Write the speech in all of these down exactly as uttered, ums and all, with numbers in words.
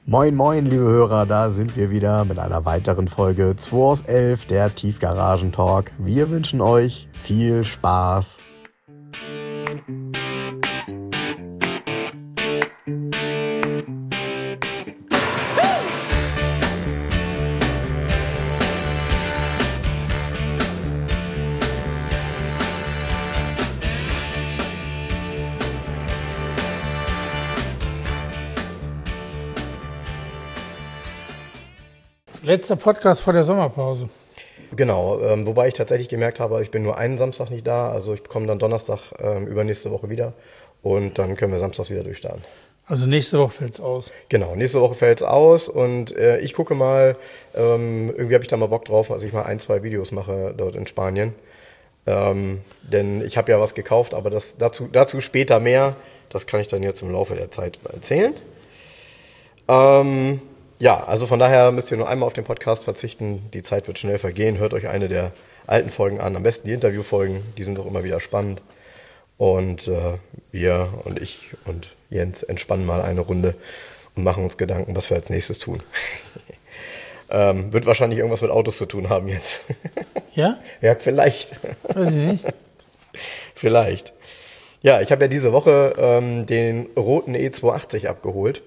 Moin moin liebe Hörer, da sind wir wieder mit einer weiteren Folge zwei aus elf, der Tiefgaragen-Talk. Wir wünschen euch viel Spaß. Letzter Podcast vor der Sommerpause. Genau, ähm, wobei ich tatsächlich gemerkt habe, ich bin nur einen Samstag nicht da, also ich komme dann Donnerstag ähm, übernächste Woche wieder und dann können wir samstags wieder durchstarten. Also nächste Woche fällt es aus. Genau, nächste Woche fällt es aus und äh, ich gucke mal, ähm, irgendwie habe ich da mal Bock drauf, dass ich mal ein, zwei Videos mache dort in Spanien. Ähm, denn ich habe ja was gekauft, aber das, dazu, dazu später mehr, das kann ich dann jetzt im Laufe der Zeit erzählen. Ähm... Ja, also von daher müsst ihr nur einmal auf den Podcast verzichten. Die Zeit wird schnell vergehen. Hört euch eine der alten Folgen an. Am besten die Interviewfolgen. Die sind auch immer wieder spannend. Und äh, wir und ich und Jens entspannen mal eine Runde und machen uns Gedanken, was wir als nächstes tun. ähm, wird wahrscheinlich irgendwas mit Autos zu tun haben jetzt. Ja? Ja, vielleicht. Weiß ich nicht. Vielleicht. Ja, ich habe ja diese Woche ähm, den roten E zweihundertachtzig abgeholt.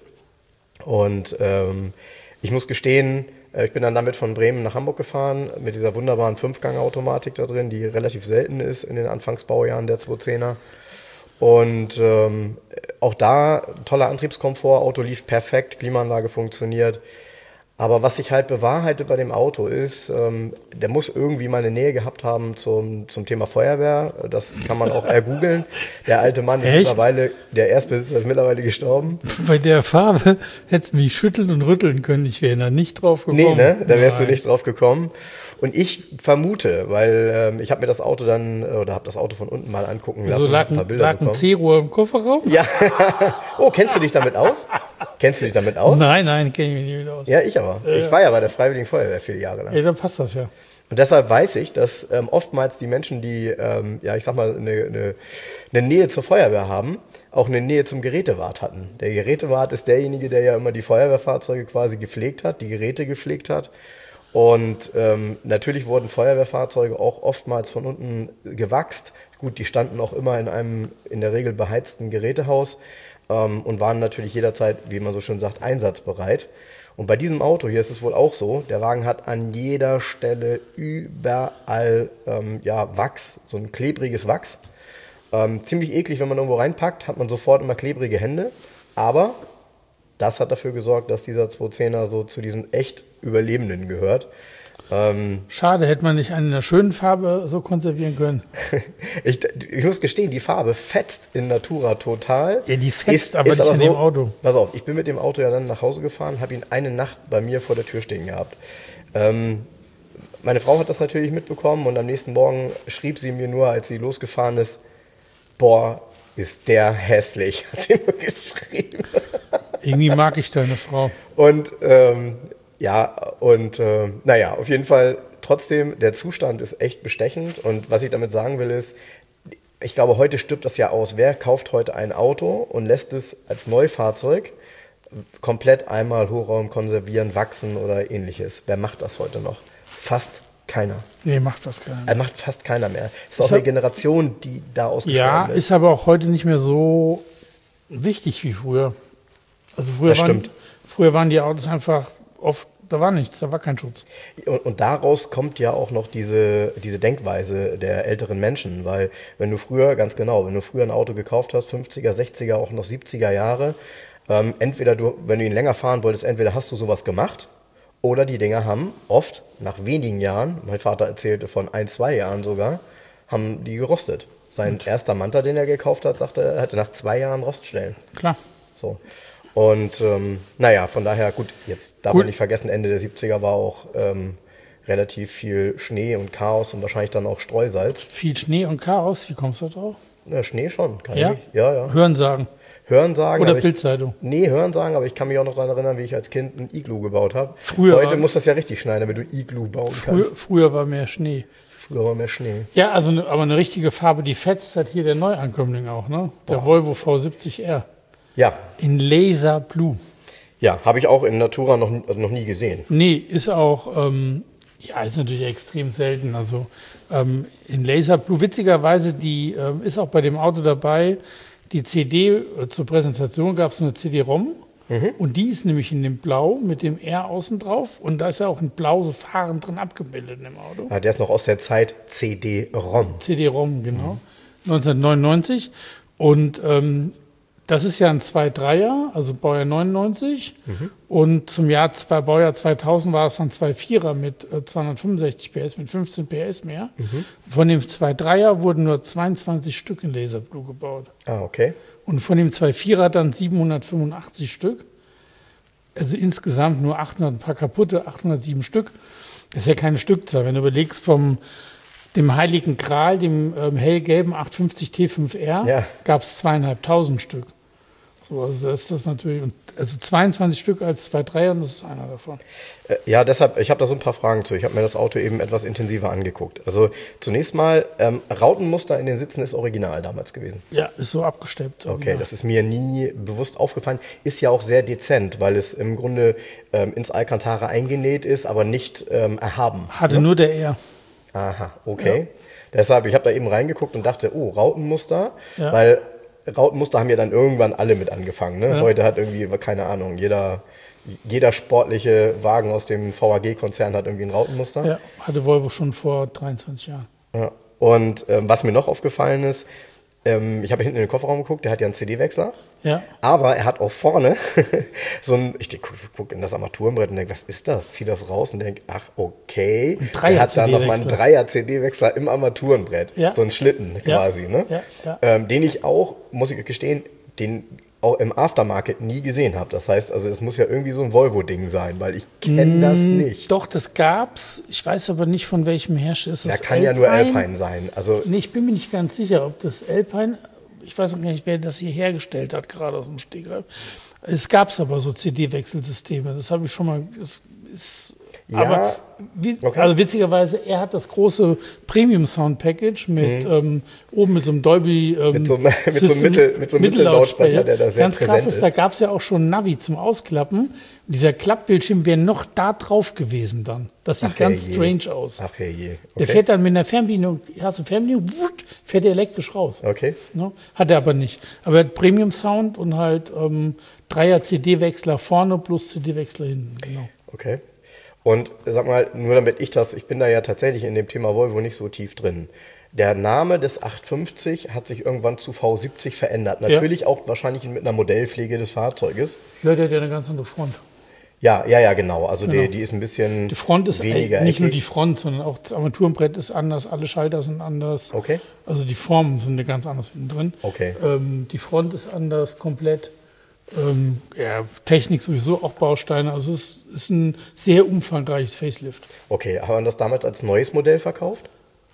Und ähm, ich muss gestehen, äh, ich bin dann damit von Bremen nach Hamburg gefahren mit dieser wunderbaren Fünfgang-Automatik da drin, die relativ selten ist in den Anfangsbaujahren der zweihundertzehner. Und ähm, auch da toller Antriebskomfort, Auto lief perfekt, Klimaanlage funktioniert. Aber was sich halt bewahrheitet bei dem Auto ist, ähm, der muss irgendwie mal eine Nähe gehabt haben zum, zum Thema Feuerwehr. Das kann man auch ergoogeln. Der alte Mann ist Echt? mittlerweile, der Erstbesitzer ist mittlerweile gestorben. Bei der Farbe hättest du mich schütteln und rütteln können. Ich wäre da nicht drauf gekommen. Nee, ne? Da wärst Nein. du nicht drauf gekommen. Und ich vermute, weil ähm, ich habe mir das Auto dann, oder habe das Auto von unten mal angucken lassen. So lag ein paar ein, Bilder lag ein bekommen. C-Rohr im Kofferraum? Ja. Oh, kennst du dich damit aus? Kennst du dich damit aus? Nein, nein, kenne ich mich nicht mit aus. Ja, ich aber. Ich war ja bei der Freiwilligen Feuerwehr viele Jahre lang. Ja, dann passt das ja. Und deshalb weiß ich, dass ähm, oftmals die Menschen, die, ähm, ja, ich sag mal, eine, eine, eine Nähe zur Feuerwehr haben, auch eine Nähe zum Gerätewart hatten. Der Gerätewart ist derjenige, der ja immer die Feuerwehrfahrzeuge quasi gepflegt hat, die Geräte gepflegt hat. Und ähm, natürlich wurden Feuerwehrfahrzeuge auch oftmals von unten gewachst. Gut, die standen auch immer in einem in der Regel beheizten Gerätehaus ähm, und waren natürlich jederzeit, wie man so schön sagt, einsatzbereit. Und bei diesem Auto hier ist es wohl auch so, der Wagen hat an jeder Stelle überall ähm, ja, Wachs, so ein klebriges Wachs. Ähm, ziemlich eklig, wenn man irgendwo reinpackt, hat man sofort immer klebrige Hände. Aber das hat dafür gesorgt, dass dieser zweihundertzehner so zu diesen echt Überlebenden gehört. Ähm, Schade, hätte man nicht in einer schönen Farbe so konservieren können. ich, ich muss gestehen, die Farbe fetzt in Natura total. Ja, die fetzt, ist, aber ist nicht aber in so, dem Auto. Pass auf, ich bin mit dem Auto ja dann nach Hause gefahren, habe ihn eine Nacht bei mir vor der Tür stehen gehabt. Ähm, meine Frau hat das natürlich mitbekommen und am nächsten Morgen schrieb sie mir nur, als sie losgefahren ist, boah, ist der hässlich, hat sie mir geschrieben. Irgendwie mag ich deine Frau. Und ähm, ja, und äh, naja, auf jeden Fall trotzdem, der Zustand ist echt bestechend. Und was ich damit sagen will ist, ich glaube, heute stirbt das ja aus. Wer kauft heute ein Auto und lässt es als Neufahrzeug komplett einmal Hochraum konservieren, wachsen oder ähnliches? Wer macht das heute noch? Fast keiner. Nee, macht das gar nicht. Er macht fast keiner mehr. Es ist Ist auch eine er- Generation, die da ausgestorben Ja, ist. ist aber auch heute nicht mehr so wichtig wie früher. Also früher, Das waren, stimmt. früher waren die Autos einfach oft, da war nichts, da war kein Schutz. Und, und daraus kommt ja auch noch diese, diese Denkweise der älteren Menschen, weil wenn du früher, ganz genau, wenn du früher ein Auto gekauft hast, fünfziger, sechziger, auch noch siebziger Jahre, ähm, entweder du, wenn du ihn länger fahren wolltest, entweder hast du sowas gemacht oder die Dinger haben oft nach wenigen Jahren, mein Vater erzählte von ein, zwei Jahren sogar, haben die gerostet. Sein Und? erster Manta, den er gekauft hat, sagte er, hatte nach zwei Jahren Roststellen. Klar. So. Und ähm, naja, von daher, gut, jetzt darf Gut. man nicht vergessen, Ende der siebziger war auch ähm, relativ viel Schnee und Chaos und wahrscheinlich dann auch Streusalz. Viel Schnee und Chaos, wie kommst du da drauf? Na, Schnee schon, kann Ja? ich. Ja, ja. Hören sagen. Hören sagen. Oder aber ich- Bildzeitung. Nee, hören sagen, aber ich kann mich auch noch daran erinnern, wie ich als Kind ein Iglu gebaut habe. Früher Heute war- muss das ja richtig schneien, damit du ein Iglu bauen Früher, kannst. früher war mehr Schnee. Früher war mehr Schnee. Ja, also ne, aber eine richtige Farbe, die fetzt, hat hier der Neuankömmling auch, ne? Der Boah. Volvo V siebzig R. Ja, In Laser Blue. Ja, habe ich auch in Natura noch, noch nie gesehen. Nee, ist auch, ähm, ja, ist natürlich extrem selten. Also ähm, in Laser Blue, witzigerweise, die ähm, ist auch bei dem Auto dabei, die C D, äh, zur Präsentation gab es eine C D-ROM. Mhm. Und die ist nämlich in dem Blau mit dem R außen drauf. Und da ist ja auch ein Blau so Fahren drin abgebildet in dem Auto. Ah, der ist noch aus der Zeit C D-ROM. C D-ROM, genau. Mhm. neunzehnhundertneunundneunzig. Und ähm, das ist ja ein zwei Komma dreier, also Baujahr neunundneunzig. Mhm. Und zum Jahr zwei, Baujahr zweitausend war es dann zwei Komma vierer mit äh, zweihundertfünfundsechzig P S, mit fünfzehn P S mehr. Mhm. Von dem zwei Komma dreier wurden nur zweiundzwanzig Stück in Laser Blue gebaut. Ah, okay. Und von dem zwei Komma vierer dann siebenhundertfünfundachtzig Stück. Also insgesamt nur achthundert, ein paar kaputte, achthundertsieben Stück. Das ist ja keine Stückzahl. Wenn du überlegst, vom dem Heiligen Gral, dem ähm, hellgelben achthundertfünfzig T fünf R, ja, gab es zweieinhalbtausend Stück. So, also das ist das natürlich, also zweiundzwanzig Stück als zwei Komma dreier, und das ist einer davon. Ja, deshalb, ich habe da so ein paar Fragen zu. Ich habe mir das Auto eben etwas intensiver angeguckt. Also zunächst mal, ähm, Rautenmuster in den Sitzen ist original damals gewesen. Ja, ist so abgesteppt. Okay, original. Das ist mir nie bewusst aufgefallen. Ist ja auch sehr dezent, weil es im Grunde ähm, ins Alcantara eingenäht ist, aber nicht ähm, erhaben. Hatte, ne? Nur der R. Aha, okay. Ja. Deshalb, ich habe da eben reingeguckt und dachte, oh, Rautenmuster, ja, weil Rautenmuster haben ja dann irgendwann alle mit angefangen. Ne? Ja. Heute hat irgendwie, keine Ahnung, jeder, jeder sportliche Wagen aus dem V A G-Konzern hat irgendwie ein Rautenmuster. Ja, hatte Volvo schon vor dreiundzwanzig Jahren. Ja. Und ähm, was mir noch aufgefallen ist, ähm, ich habe hinten in den Kofferraum geguckt, der hat ja einen C D-Wechsler. Ja. Aber er hat auch vorne so ein, ich gucke guck in das Armaturenbrett und denke, was ist das? Zieh das raus und denke, ach, okay. Er hat da nochmal einen Dreier-C D-Wechsler im Armaturenbrett. Ja. So einen Schlitten quasi. Ja. Ne? Ja. Ja. Ähm, den ich auch, muss ich gestehen, den auch im Aftermarket nie gesehen habe. Das heißt, also es muss ja irgendwie so ein Volvo-Ding sein, weil ich kenne mm, das nicht. Doch, das gab's. Ich weiß aber nicht, von welchem Hersteller ist das. Ja, kann Alpine? Ja nur Alpine sein. Also nee, ich bin mir nicht ganz sicher, ob das Alpine, ich weiß auch nicht, wer das hier hergestellt hat, gerade aus dem Stegreif. Es gab aber so C D-Wechselsysteme. Das habe ich schon mal. Das ist, ja, aber wie, okay. Also witzigerweise, er hat das große Premium Sound Package mit mhm. ähm, oben mit so einem Dolby ähm, mit so einem, mit so einem Mittel, mit so einem Mittellautsprecher, der da sehr ganz krass ist. Da gab es ja auch schon ein Navi zum Ausklappen. Dieser Klappbildschirm wäre noch da drauf gewesen dann. Das sieht Ach, ganz je. strange aus. Ach je. Okay. Der fährt dann mit einer Fernbedienung, hast du Fernbedienung, fährt er elektrisch raus. Okay. Ne? Hat er aber nicht. Aber er hat Premium Sound und halt ähm, Dreier-C D-Wechsler vorne plus C D-Wechsler hinten. Genau. Okay. Und sag mal, nur damit ich das, ich bin da ja tatsächlich in dem Thema Volvo nicht so tief drin. Der Name des achthundertfünfzig hat sich irgendwann zu V siebzig verändert. Natürlich ja. auch wahrscheinlich mit einer Modellpflege des Fahrzeuges. Ja, der hat ja eine ganz andere Front. Ja, ja, ja, genau. Also genau. Die, die ist ein bisschen die Front ist weniger nicht eckig. Nur die Front, sondern auch das Armaturenbrett ist anders, alle Schalter sind anders. Okay. Also die Formen sind ganz anders hinten drin. Okay. Ähm, die Front ist anders, komplett. Ähm, ja, Technik sowieso auch Bausteine. Also es ist, ist ein sehr umfangreiches Facelift. Okay, haben wir das damals als neues Modell verkauft?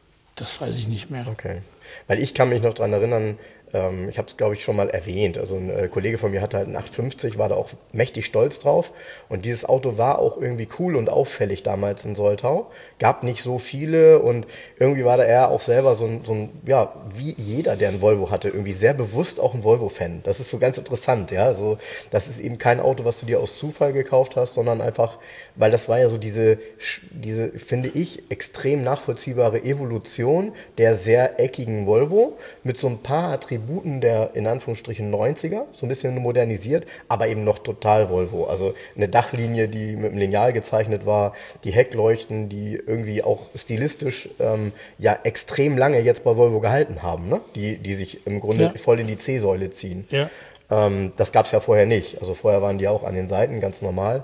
Das weiß ich nicht mehr. Okay, weil ich kann mich noch daran erinnern, ähm, ich habe es glaube ich schon mal erwähnt, also ein äh, Kollege von mir hatte halt einen achthundertfünfzig, war da auch mächtig stolz drauf und dieses Auto war auch irgendwie cool und auffällig damals in Soltau, gab nicht so viele und irgendwie war da er auch selber so ein, so ein, ja, wie jeder, der ein Volvo hatte, irgendwie sehr bewusst auch ein Volvo-Fan. Das ist so ganz interessant, ja, so, das ist eben kein Auto, was du dir aus Zufall gekauft hast, sondern einfach, weil das war ja so diese, diese, finde ich, extrem nachvollziehbare Evolution der sehr eckigen Volvo mit so ein paar Attributen der in Anführungsstrichen neunziger, so ein bisschen modernisiert, aber eben noch total Volvo. Also eine Dachlinie, die mit einem Lineal gezeichnet war, die Heckleuchten, die irgendwie auch stilistisch ähm, ja extrem lange jetzt bei Volvo gehalten haben, ne? die, die sich im Grunde ja. voll in die C-Säule ziehen. Ja. Ähm, das gab es ja vorher nicht. Also vorher waren die auch an den Seiten ganz normal.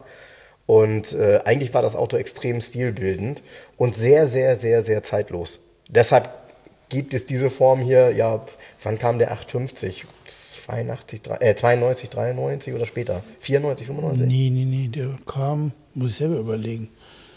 Und äh, eigentlich war das Auto extrem stilbildend und sehr, sehr, sehr, sehr zeitlos. Deshalb gibt es diese Form hier, ja, wann kam der achthundertfünfzig? zweiundachtzig, äh, zweiundneunzig, dreiundneunzig oder später? vierundneunzig, fünfundneunzig? Nee, nee, nee, der kam, muss ich selber überlegen.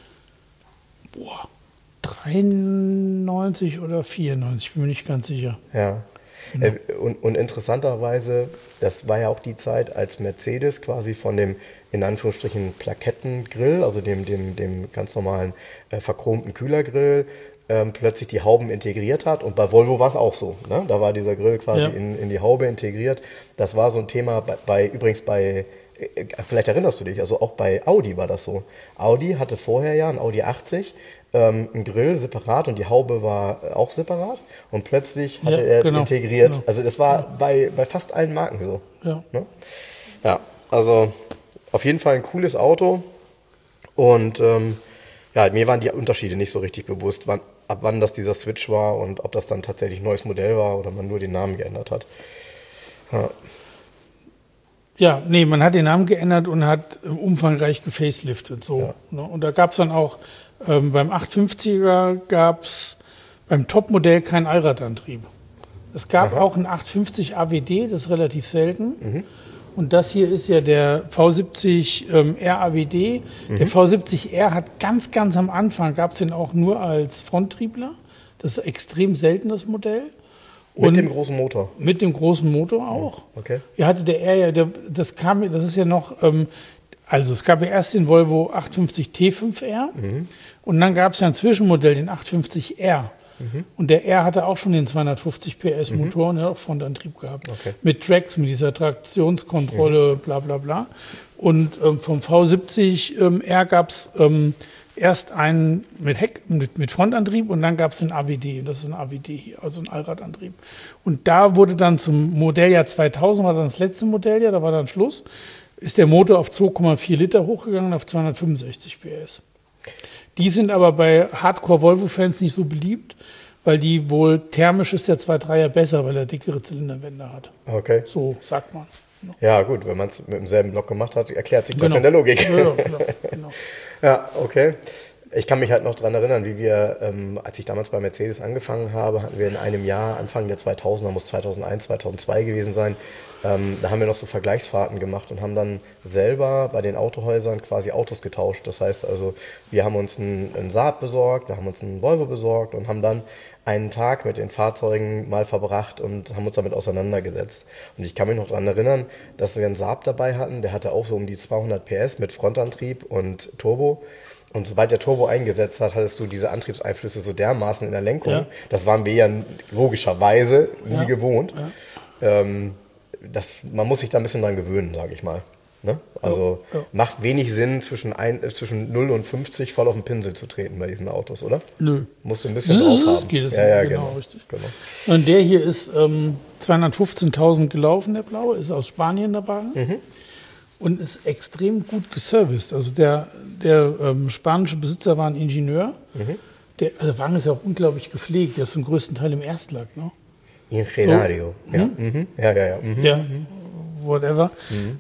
Boah, dreiundneunzig oder vierundneunzig, bin mir nicht ganz sicher. Ja. Genau. Äh, und, und interessanterweise, das war ja auch die Zeit, als Mercedes quasi von dem in Anführungsstrichen Plakettengrill, also dem, dem, dem ganz normalen äh, verchromten Kühlergrill, ähm, plötzlich die Hauben integriert hat. Und bei Volvo war es auch so. Ne? Da war dieser Grill quasi ja. in, in die Haube integriert. Das war so ein Thema bei, bei übrigens bei vielleicht erinnerst du dich, also auch bei Audi war das so. Audi hatte vorher ja ein Audi achtzig, ähm, ein Grill separat und die Haube war auch separat und plötzlich hatte Ja, er genau, integriert. genau. Also das war Ja. bei, bei fast allen Marken so. Ja. Ne? Ja, also auf jeden Fall ein cooles Auto und ähm, ja, mir waren die Unterschiede nicht so richtig bewusst, wann, ab wann das dieser Switch war und ob das dann tatsächlich ein neues Modell war oder man nur den Namen geändert hat. Ja. Ja, nee, man hat den Namen geändert und hat äh, umfangreich gefaceliftet. So, Ja. ne? Und da gab es dann auch, ähm, beim achthundertfünfziger gab es beim Topmodell keinen Allradantrieb. Es gab Aha. auch einen achthundertfünfzig A W D, das ist relativ selten. Und das hier ist ja der V siebzig ähm, R A W D. Der V siebzig R hat ganz, ganz am Anfang, gab es den auch nur als Fronttriebler. Das ist extrem selten, das Modell. Mit Und dem großen Motor. mit dem großen Motor auch. Okay. Ja, hatte der R ja, der, das kam, das ist ja noch, ähm, also es gab ja erst den Volvo achthundertfünfzig T fünf R und dann gab es ja ein Zwischenmodell, den achthundertfünfzig R. Und der R hatte auch schon den zweihundertfünfzig P S Motor und hat auch Frontantrieb gehabt. Okay. Mit Tracks, mit dieser Traktionskontrolle, bla bla bla. Und ähm, vom V siebzig ähm, R gab es ähm, erst einen mit Heck, mit, mit Frontantrieb und dann gab es den A W D. Das ist ein A W D hier, also ein Allradantrieb. Und da wurde dann zum Modelljahr zweitausend, war dann das letzte Modelljahr, da war dann Schluss, ist der Motor auf zwei Komma vier Liter hochgegangen, auf zweihundertfünfundsechzig P S. Die sind aber bei Hardcore-Volvo-Fans nicht so beliebt, weil die wohl thermisch ist der zwei Komma drei er besser, weil er dickere Zylinderwände hat. Okay. So sagt man. Ja, gut, wenn man es mit demselben Block gemacht hat, erklärt sich das Genau. in der Logik. Ja, ja, klar, genau. Ja, okay. Ich kann mich halt noch daran erinnern, wie wir, ähm, als ich damals bei Mercedes angefangen habe, hatten wir in einem Jahr, Anfang der zweitausender, muss zweitausendeins, zweitausendzwei gewesen sein, ähm, da haben wir noch so Vergleichsfahrten gemacht und haben dann selber bei den Autohäusern quasi Autos getauscht. Das heißt also, wir haben uns einen, einen Saab besorgt, wir haben uns einen Volvo besorgt und haben dann einen Tag mit den Fahrzeugen mal verbracht und haben uns damit auseinandergesetzt. Und ich kann mich noch daran erinnern, dass wir einen Saab dabei hatten, der hatte auch so um die zweihundert P S mit Frontantrieb und Turbo. Und sobald der Turbo eingesetzt hat, hattest du diese Antriebseinflüsse so dermaßen in der Lenkung. Ja. Das waren wir ja logischerweise nie Ja. gewohnt. Ja. Ähm, das, man muss sich da ein bisschen dran gewöhnen, sage ich mal. Ne? Also Ja, ja. macht wenig Sinn, zwischen, ein, äh, zwischen null und fünfzig voll auf den Pinsel zu treten bei diesen Autos, oder? Nö. Musst du ein bisschen drauf haben. Geht es ja, ja, genau, genau. richtig. genau. Und der hier ist ähm, zweihundertfünfzehntausend gelaufen, der blaue, ist aus Spanien der Wagen. Mhm. Und ist extrem gut geserviced. Also der, der ähm, spanische Besitzer war ein Ingenieur. Mhm. Der, also der Wagen ist ja auch unglaublich gepflegt. Der ist zum größten Teil im Erstlack. Ne? Ingenario. Ja. Mhm. ja, ja, ja. Mhm. Ja, whatever.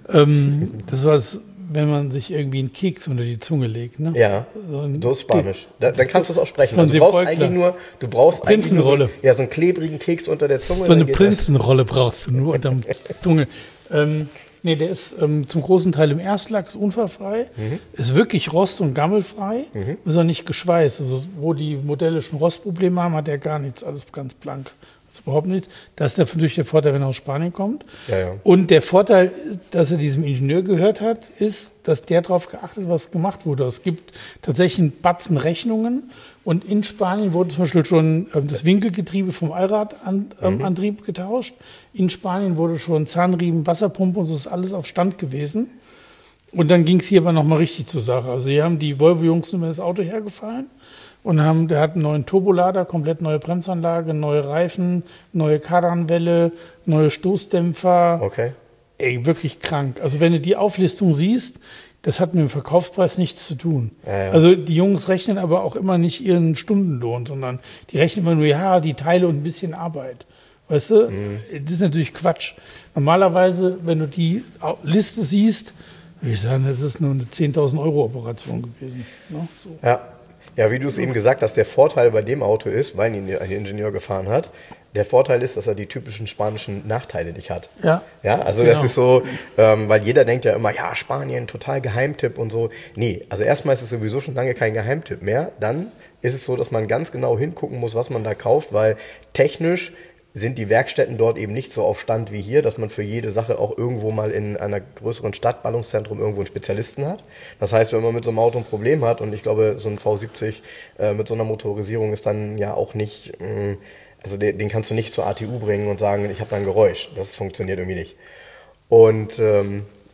Ähm, das war es, wenn man sich irgendwie einen Keks unter die Zunge legt. Ne? Ja, so, ein, so ist Spanisch. Da, dann kannst du es auch sprechen. Von Also du brauchst Sepp eigentlich Beutler. nur, du brauchst eigentlich nur so, Prinzenrolle. ja, so einen klebrigen Keks unter der Zunge. So dann eine geht Prinzenrolle brauchst du nur unter der Zunge. Ähm, nee, der ist ähm, zum großen Teil im Erstlack, ist unfallfrei, ist wirklich rost- und gammelfrei, ist auch nicht geschweißt. Also wo die Modelle schon Rostprobleme haben, hat er gar nichts, alles ganz blank. Das ist überhaupt nichts. Das ist natürlich der Vorteil, wenn er aus Spanien kommt. Ja, ja. Und der Vorteil, dass er diesem Ingenieur gehört hat, ist, dass der darauf geachtet hat, was gemacht wurde. Es gibt tatsächlich einen Batzen Rechnungen. Und in Spanien wurde zum Beispiel schon ähm, das Winkelgetriebe vom Allradantrieb ähm, getauscht. In Spanien wurde schon Zahnriemen, Wasserpumpe und so ist alles auf Stand gewesen. Und dann ging es hier aber nochmal richtig zur Sache. Also hier haben die Volvo-Jungs nur das Auto hergefallen und haben, der hat einen neuen Turbolader, komplett neue Bremsanlage, neue Reifen, neue Kardanwelle, neue Stoßdämpfer. Okay. Ey, wirklich krank. Also wenn du die Auflistung siehst, das hat mit dem Verkaufspreis nichts zu tun. Ja, ja. Also die Jungs rechnen aber auch immer nicht ihren Stundenlohn, sondern die rechnen immer nur, ja, die Teile und ein bisschen Arbeit. Weißt du, Mhm. das ist natürlich Quatsch. Normalerweise, wenn du die Au- Liste siehst, würde ich sagen, das ist nur eine zehntausend Euro Operation gewesen. Ne? So. Ja. Ja, wie du es eben gesagt hast, der Vorteil bei dem Auto ist, weil ihn ein Ingenieur gefahren hat, der Vorteil ist, dass er die typischen spanischen Nachteile nicht hat. Ja. Ja, also Genau. das ist so, ähm, weil jeder denkt ja immer, ja, Spanien, total Geheimtipp und so. Nee, also erstmal ist es sowieso schon lange kein Geheimtipp mehr. Dann ist es so, dass man ganz genau hingucken muss, was man da kauft, weil technisch sind die Werkstätten dort eben nicht so auf Stand wie hier, dass man für jede Sache auch irgendwo mal in einer größeren Stadt, Ballungszentrum, irgendwo einen Spezialisten hat. Das heißt, wenn man mit so einem Auto ein Problem hat, und ich glaube, so ein V siebzig äh, mit so einer Motorisierung ist dann ja auch nicht, mh, also den, den kannst du nicht zur A T U bringen und sagen, ich habe da ein Geräusch. Das funktioniert irgendwie nicht. Und ähm,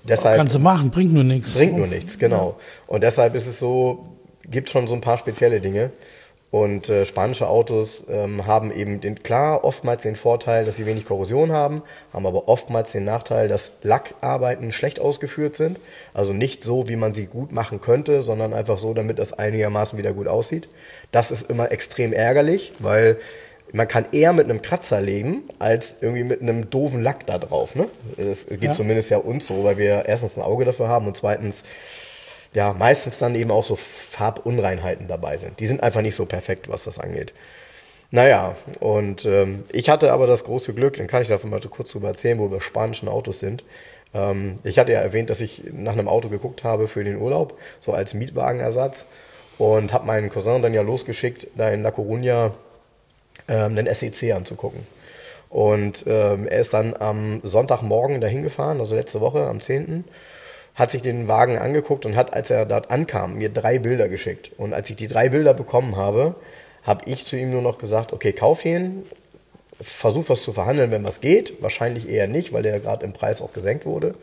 deshalb kannst du machen, bringt nur nichts. Bringt nur nichts, genau. Und deshalb ist es so, gibt schon so ein paar spezielle Dinge. Und äh, spanische Autos ähm, haben eben den, klar oftmals den Vorteil, dass sie wenig Korrosion haben, haben aber oftmals den Nachteil, dass Lackarbeiten schlecht ausgeführt sind. Also nicht so, wie man sie gut machen könnte, sondern einfach so, damit das einigermaßen wieder gut aussieht. Das ist immer extrem ärgerlich, weil man kann eher mit einem Kratzer leben, als irgendwie mit einem doofen Lack da drauf. Ne? Das geht ja. zumindest ja uns so, weil wir erstens ein Auge dafür haben und zweitens ja, meistens dann eben auch so Farbunreinheiten dabei sind. Die sind einfach nicht so perfekt, was das angeht. Naja, und ähm, ich hatte aber das große Glück, dann kann ich davon mal kurz drüber erzählen, wo wir spanischen Autos sind. Ähm, ich hatte ja erwähnt, dass ich nach einem Auto geguckt habe für den Urlaub, so als Mietwagenersatz, und habe meinen Cousin dann ja losgeschickt, da in La Coruña ähm, einen S E C anzugucken. Und ähm, er ist dann am Sonntagmorgen dahin gefahren, also letzte Woche am zehnten hat sich den Wagen angeguckt und hat, als er dort ankam, mir drei Bilder geschickt. Und als ich die drei Bilder bekommen habe, habe ich zu ihm nur noch gesagt, okay, kauf ihn, versuch was zu verhandeln, wenn was geht. Wahrscheinlich eher nicht, weil der ja gerade im Preis auch gesenkt wurde.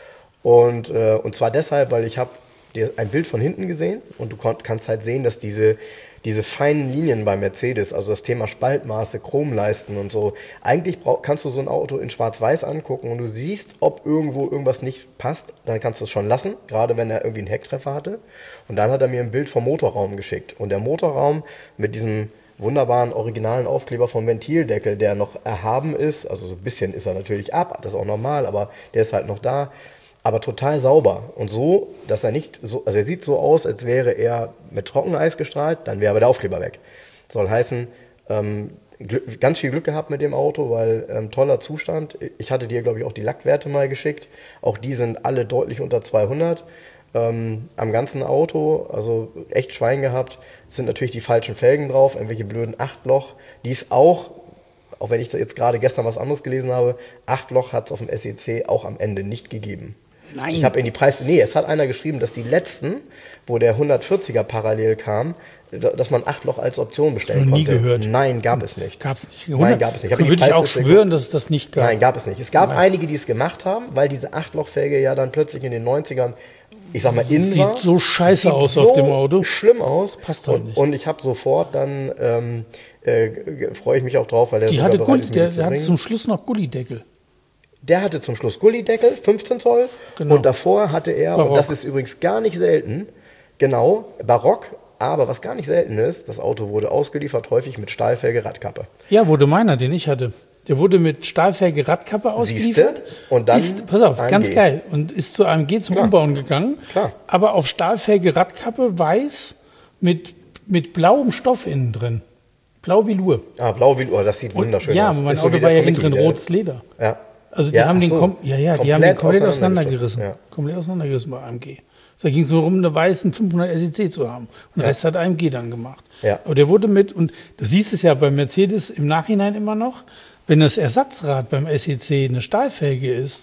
Und, äh, und zwar deshalb, weil ich habe ein Bild von hinten gesehen und du kannst halt sehen, dass diese diese feinen Linien bei Mercedes, also das Thema Spaltmaße, Chromleisten und so, eigentlich brauch, kannst du so ein Auto in Schwarz-Weiß angucken und du siehst, ob irgendwo irgendwas nicht passt, dann kannst du es schon lassen, gerade wenn er irgendwie einen Hecktreffer hatte. Und dann hat er mir ein Bild vom Motorraum geschickt. Und der Motorraum mit diesem wunderbaren originalen Aufkleber vom Ventildeckel, der noch erhaben ist, also so ein bisschen ist er natürlich ab, das ist auch normal, aber der ist halt noch da, aber total sauber und so, dass er nicht so, also er sieht so aus, als wäre er mit Trockeneis gestrahlt, dann wäre aber der Aufkleber weg. Soll heißen, ähm, Glück, ganz viel Glück gehabt mit dem Auto, weil ähm, toller Zustand. Ich hatte dir, glaube ich, auch die Lackwerte mal geschickt. Auch die sind alle deutlich unter zweihundert. Ähm, am ganzen Auto, also echt Schwein gehabt, sind natürlich die falschen Felgen drauf, irgendwelche blöden Achtloch, die es auch, auch wenn ich jetzt gerade gestern was anderes gelesen habe, Achtloch hat es auf dem S E C auch am Ende nicht gegeben. Nein. Ich habe in die Preise, nee, es hat einer geschrieben, dass die letzten, wo der hundertvierziger parallel kam, dass man Achtloch als Option bestellen nie konnte. Gehört. Nein, gab es nicht. Gab es nicht. Nein, gab es nicht. Ich würde ich auch schwören, dass es das nicht gab. Nein, gab es nicht. Es gab Nein. einige, die es gemacht haben, weil diese Achtlochfelge ja dann plötzlich in den neunzigern, ich sag mal, innen Sieht war. so scheiße Sieht aus so auf dem Auto. Schlimm aus. Passt halt und, nicht. Und ich habe sofort dann, ähm, äh, freue ich mich auch drauf, weil der Die sogar hatte bereit Gulli, ist, mir der, die zu der hatte bringen. zum Schluss noch Gullideckel. Der hatte zum Schluss Gullideckel, fünfzehn Zoll. Genau. Und davor hatte er, Barock. und das ist übrigens gar nicht selten, genau, Barock, aber was gar nicht selten ist, das Auto wurde ausgeliefert, häufig mit Stahlfelge, Radkappe. Ja, wurde meiner, den ich hatte. Der wurde mit Stahlfelge, Radkappe ausgeliefert. Siehste? Und dann ist, pass auf, A M G. ganz geil. Und ist zu A M G zum Klar. Umbauen gegangen. Klar. Aber auf Stahlfelge, Radkappe, weiß, mit, mit blauem Stoff innen drin. Blau Velour. Ah, blau wie, oh, das sieht wunderschön ja, aus. aber mein Ist so Auto wie war der ja von hinten drin Mickey, der- rotes Leder. Ja. Also die Ja, haben ach den, so. kom ja, ja, die haben den komplett auseinandergerissen. Ja. Komplett auseinandergerissen bei A M G. So, da ging es nur darum, eine weißen fünfhundert S E C zu haben. Und den Ja. Rest hat A M G dann gemacht. Ja. Aber der wurde mit, und du siehst es ja bei Mercedes im Nachhinein immer noch, wenn das Ersatzrad beim S E C eine Stahlfelge ist,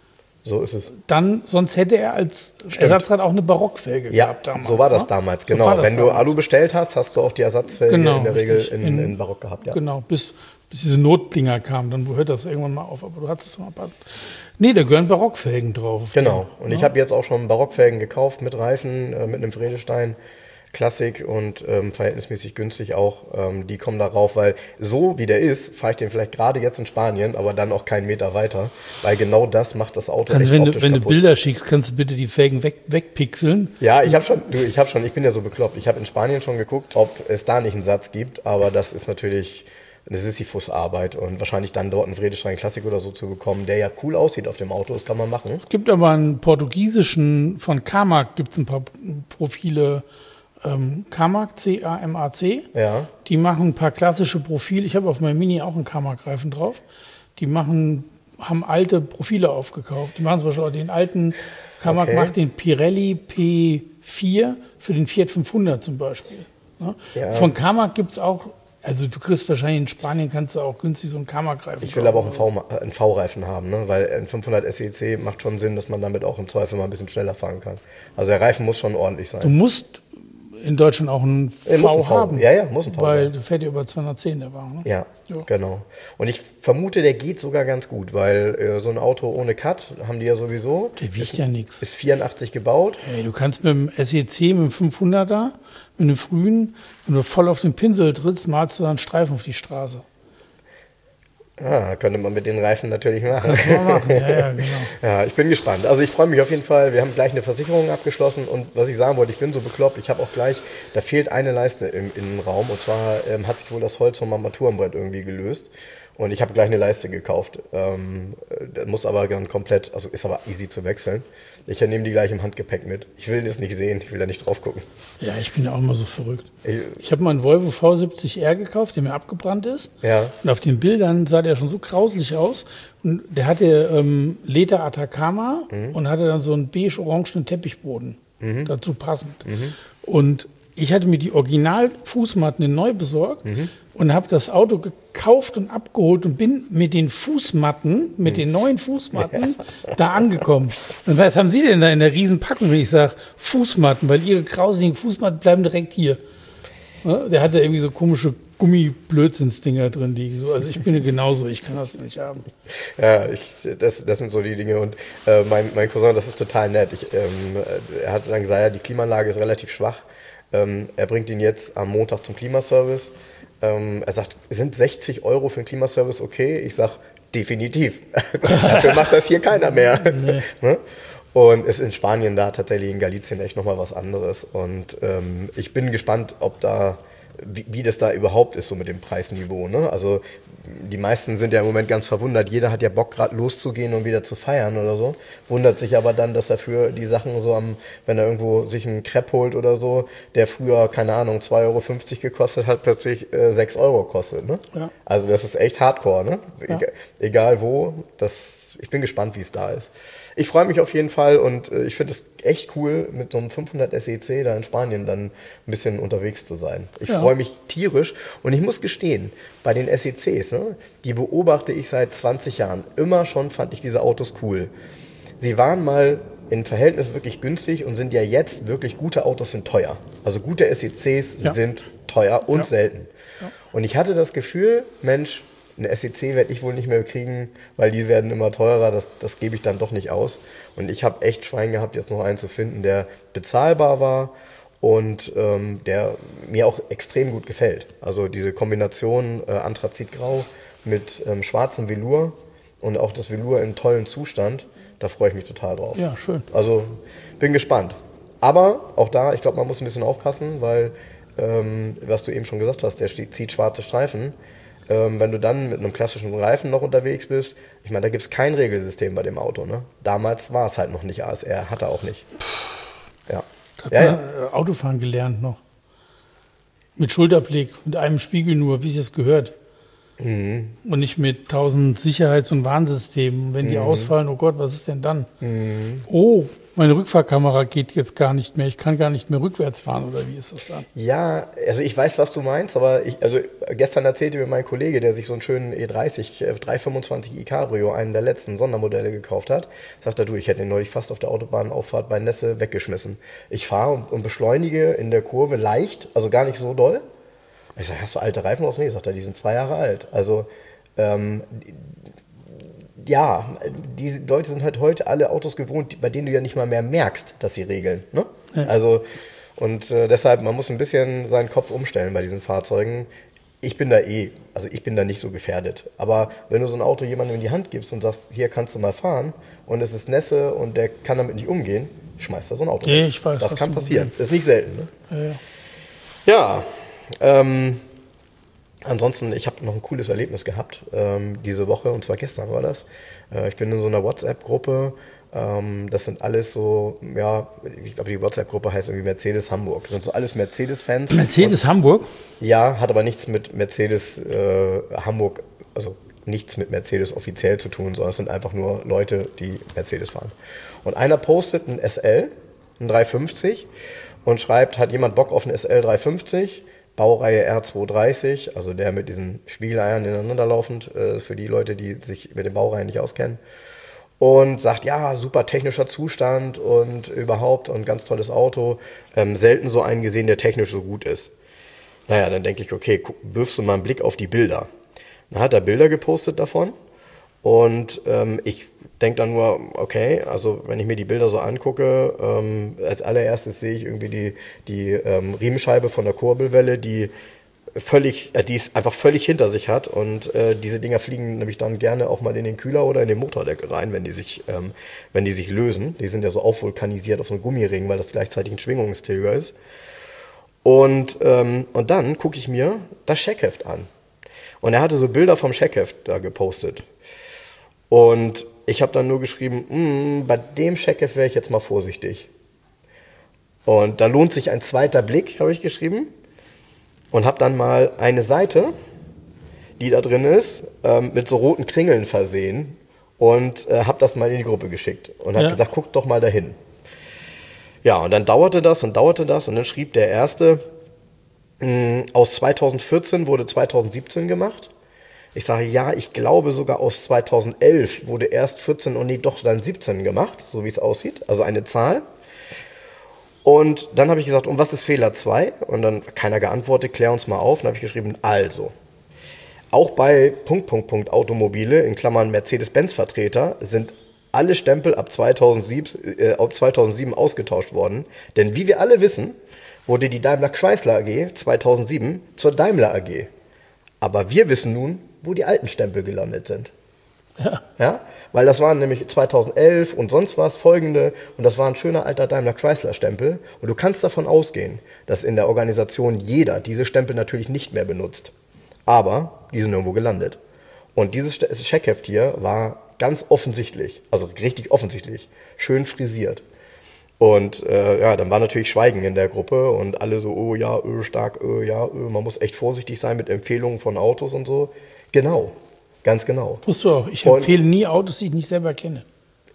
So ist es. dann, sonst hätte er als Ersatzrad auch eine Barockfelge Ja, gehabt damals. so war das ne? damals, So genau. war das Wenn du damals. Alu bestellt hast, hast du auch die Ersatzfelge Genau, in der Regel richtig. in, In- in Barock gehabt. Ja. Genau, bis, bis diese Notdinger kamen, dann hört das irgendwann mal auf, aber du hattest es mal passend. Nee, da gehören Barockfelgen drauf. Genau. Und Ja. ich habe jetzt auch schon Barockfelgen gekauft mit Reifen, äh, mit einem Vredestein Klassik und ähm, verhältnismäßig günstig auch. Ähm, die kommen darauf, weil so wie der ist, fahre ich den vielleicht gerade jetzt in Spanien, aber dann auch keinen Meter weiter, weil genau das macht das Auto Kannst, echt wenn du, optisch wenn du kaputt. Bilder schickst, kannst du bitte die Felgen weg, wegpixeln. Ja, ich habe schon, du, ich habe schon, ich bin ja so bekloppt. Ich habe in Spanien schon geguckt, ob es da nicht einen Satz gibt, aber das ist natürlich, das ist Sisyphus-Arbeit und wahrscheinlich dann dort einen Vredestein Klassik oder so zu bekommen, der ja cool aussieht auf dem Auto, das kann man machen. Es gibt aber einen portugiesischen, von Carmack gibt es ein paar Profile, ähm, Carmack, C A M A C. Ja. Die machen ein paar klassische Profile. Ich habe auf meinem Mini auch einen Carmack-Reifen drauf. Die machen, haben alte Profile aufgekauft. Die machen zum Beispiel auch den alten, Carmack Okay. macht den Pirelli P vier für den Fiat fünfhundert zum Beispiel. Ja? Ja. Von Carmack gibt es auch, also du kriegst wahrscheinlich in Spanien, kannst du auch günstig so einen Carmack-Reifen Ich will aber auch einen V- äh, einen V-Reifen haben, ne? Weil ein fünfhundert S E C macht schon Sinn, dass man damit auch im Zweifel mal ein bisschen schneller fahren kann. Also der Reifen muss schon ordentlich Du sein. musst in Deutschland auch einen Er muss ein V V. haben. Ja, ja, muss ein V Weil sein. der fährt ja über zweihundertzehn, der Wagen. Ne? Ja, Ja. genau. Und ich vermute, der geht sogar ganz gut, weil äh, so ein Auto ohne Cut haben die ja sowieso. Der wiegt ja nichts. Ist vierundachtzig gebaut. Hey, du kannst mit dem S E C, mit dem fünfhunderter, mit dem frühen, wenn du voll auf den Pinsel trittst, malst du dann Streifen auf die Straße. Ah, könnte man mit den Reifen natürlich machen. Kann man machen, ja, ja, genau. Ja, ich bin gespannt. Also ich freue mich auf jeden Fall. Wir haben gleich eine Versicherung abgeschlossen und was ich sagen wollte, ich bin so bekloppt, ich habe auch gleich, da fehlt eine Leiste im Innenraum und zwar ähm, hat sich wohl das Holz vom Armaturenbrett irgendwie gelöst und ich habe gleich eine Leiste gekauft. Ähm, äh, muss aber dann komplett, also ist aber easy zu wechseln. Ich nehme die gleich im Handgepäck mit. Ich will das nicht sehen, ich will da nicht drauf gucken. Ja, ich bin ja auch immer so verrückt. Ich, Ich habe mal einen Volvo V siebzig R gekauft, der mir abgebrannt ist. Ja. Und auf den Bildern sah der schon so grauselig aus. Und der hatte ähm, Leder Atacama Mhm. und hatte dann so einen beige-orangenen Teppichboden Mhm. dazu passend. Und ich hatte mir die Original-Fußmatten neu besorgt Mhm. und habe das Auto gekauft und abgeholt und bin mit den Fußmatten, mit Mhm. den neuen Fußmatten da angekommen. Und was haben Sie denn da in der Riesenpackung, wenn ich sage Fußmatten, weil Ihre grauseligen Fußmatten bleiben direkt hier. Ne? Der hatte irgendwie so komische Gummi-Blödsinnsdinger drin liegen. So, also ich bin ja genauso, ich kann das nicht haben. Ja, ich, das, das sind so die Dinge. Und äh, mein, mein Cousin, das ist total nett. Ich, ähm, er hat dann gesagt, ja, die Klimaanlage ist relativ schwach. Ähm, er bringt ihn jetzt am Montag zum Klimaservice. Ähm, er sagt, sind sechzig Euro für einen Klimaservice okay? Ich sage, definitiv. Dafür macht das hier keiner mehr. Nee. Ne? Und es ist in Spanien da tatsächlich in Galicien echt nochmal was anderes. Und ähm, ich bin gespannt, ob da, wie, wie das da überhaupt ist, so mit dem Preisniveau. Ne? Also die meisten sind ja im Moment ganz verwundert. Jeder hat ja Bock, gerade loszugehen und wieder zu feiern oder so. Wundert sich aber dann, dass er für die Sachen so am, wenn er irgendwo sich einen Crepe holt oder so, der früher, keine Ahnung, zwei Euro fünfzig gekostet hat, plötzlich äh, sechs Euro kostet. Ne? Ja. Also das ist echt hardcore. Ne? Ja. Egal, egal wo, das, ich bin gespannt, wie es da ist. Ich freue mich auf jeden Fall und äh, ich finde es echt cool, mit so einem fünfhundert S E C da in Spanien dann ein bisschen unterwegs zu sein. Ich Ja. freue mich tierisch und ich muss gestehen, bei den S E Cs, ne, die beobachte ich seit zwanzig Jahren. Immer schon fand ich diese Autos cool. Sie waren mal im Verhältnis wirklich günstig und sind ja jetzt wirklich, gute Autos sind teuer. Also gute S E Cs Ja. sind teuer und Ja. selten. Und ich hatte das Gefühl, Mensch, eine S E C werde ich wohl nicht mehr kriegen, weil die werden immer teurer, das, das gebe ich dann doch nicht aus. Und ich habe echt Schwein gehabt, jetzt noch einen zu finden, der bezahlbar war und ähm, der mir auch extrem gut gefällt. Also diese Kombination äh, Anthrazitgrau mit ähm, schwarzem Velour und auch das Velour in tollen Zustand, da freue ich mich total drauf. Ja, schön. Also bin gespannt. Aber auch da, ich glaube, man muss ein bisschen aufpassen, weil, ähm, was du eben schon gesagt hast, der steht, zieht schwarze Streifen. Ähm, wenn du dann mit einem klassischen Reifen noch unterwegs bist, ich meine, da gibt es kein Regelsystem bei dem Auto. Ne? Damals war es halt noch nicht A S R, hat er auch nicht. Ja. Hat Ja, man äh, Autofahren gelernt noch. Mit Schulterblick, mit einem Spiegel nur, wie es es gehört. Mhm. Und nicht mit tausend Sicherheits- und Warnsystemen. Wenn die ausfallen, oh Gott, was ist denn dann? Mhm. Oh, meine Rückfahrkamera geht jetzt gar nicht mehr. Ich kann gar nicht mehr rückwärts fahren, oder wie ist das dann? Ja, also ich weiß, was du meinst, aber ich, also gestern erzählte mir mein Kollege, der sich so einen schönen E dreißig, äh, dreihundertfünfundzwanzig i Cabrio, einen der letzten Sondermodelle gekauft hat, sagt er, du, ich hätte ihn neulich fast auf der Autobahnauffahrt bei Nässe weggeschmissen. Ich fahre und, und beschleunige in der Kurve leicht, also gar nicht so doll. Ich sage, hast du alte Reifen drauf? Nee, sagt er, die sind zwei Jahre alt. Also, ähm, ja, die Leute sind halt heute alle Autos gewohnt, bei denen du ja nicht mal mehr merkst, dass sie regeln. Ne? Ja. Also, und äh, deshalb, man muss ein bisschen seinen Kopf umstellen bei diesen Fahrzeugen. Ich bin da eh, also ich bin da nicht so gefährdet. Aber wenn du so ein Auto jemandem in die Hand gibst und sagst, hier kannst du mal fahren und es ist Nässe und der kann damit nicht umgehen, schmeißt er so ein Auto Ja, weg. ich weiß, Das was kann du passieren. meinst. Das ist nicht selten. Ne? Ja, ja. Ja, ähm, ansonsten, ich habe noch ein cooles Erlebnis gehabt ähm, diese Woche, und zwar gestern war das. Äh, ich bin in so einer WhatsApp-Gruppe, ähm, das sind alles so, ja, ich glaube, die WhatsApp-Gruppe heißt irgendwie Mercedes Hamburg. Das sind so alles Mercedes-Fans. Mercedes Hamburg? Und, ja, hat aber nichts mit Mercedes äh, Hamburg, also nichts mit Mercedes offiziell zu tun, sondern es sind einfach nur Leute, die Mercedes fahren. Und einer postet ein S L, ein dreihundertfünfzig, und schreibt, hat jemand Bock auf einen S L dreihundertfünfzig, Baureihe R zweihundertdreißig, also der mit diesen Spiegeleiern ineinander laufend, äh, für die Leute, die sich mit den Baureihen nicht auskennen. und sagt, ja, super technischer Zustand und überhaupt und ganz tolles Auto. Ähm, selten so einen gesehen, der technisch so gut ist. Naja, dann denke ich, okay, guck, wirfst du mal einen Blick auf die Bilder. Dann hat er Bilder gepostet davon und ähm, ich denke dann nur, okay, also wenn ich mir die Bilder so angucke, ähm, als allererstes sehe ich irgendwie die, die ähm, Riemenscheibe von der Kurbelwelle, die völlig, äh, die es einfach völlig hinter sich hat und äh, diese Dinger fliegen nämlich dann gerne auch mal in den Kühler oder in den Motordeckel rein, wenn die sich, ähm, wenn die sich lösen. Die sind ja so aufvulkanisiert auf so einem Gummiring, weil das gleichzeitig ein Schwingungstilger ist. Und, ähm, und dann gucke ich mir das Scheckheft an. Und er hatte so Bilder vom Scheckheft da gepostet. Und ich habe dann nur geschrieben, bei dem Scheckheft wäre ich jetzt mal vorsichtig. Und da lohnt sich ein zweiter Blick, habe ich geschrieben. Und habe dann mal eine Seite, die da drin ist, ähm, mit so roten Kringeln versehen. Und äh, habe das mal in die Gruppe geschickt. Und habe ja. gesagt, guck doch mal dahin. Ja, und dann dauerte das und dauerte das. Und dann schrieb der Erste, mh, aus zweitausendvierzehn wurde zweitausendsiebzehn gemacht. Ich sage, ja, ich glaube sogar aus zweitausendelf wurde erst vierzehn und nee, doch dann siebzehn gemacht, so wie es aussieht, also eine Zahl. Und dann habe ich gesagt, und was ist Fehler zwei? Und dann keiner geantwortet, klär uns mal auf. Und dann habe ich geschrieben, also, auch bei Punkt, Punkt, Punkt Automobile, in Klammern Mercedes-Benz-Vertreter, sind alle Stempel ab zweitausendsieben, äh, ab zweitausendsieben ausgetauscht worden. Denn wie wir alle wissen, wurde die Daimler Chrysler A G zweitausendsieben zur Daimler A G. Aber wir wissen nun, wo die alten Stempel gelandet sind. Ja. Ja? Weil das waren nämlich zweitausendelf und sonst was folgende und das war ein schöner alter Daimler Chrysler Stempel und du kannst davon ausgehen, dass in der Organisation jeder diese Stempel natürlich nicht mehr benutzt. Aber die sind irgendwo gelandet. Und dieses Scheckheft hier war ganz offensichtlich, also richtig offensichtlich, schön frisiert. Und äh, ja, dann war natürlich Schweigen in der Gruppe und alle so, oh ja, öh, stark, öh, ja, öh, man muss echt vorsichtig sein mit Empfehlungen von Autos und so. Genau, ganz genau. Tust du auch. Ich empfehle und, nie Autos, die ich nicht selber kenne.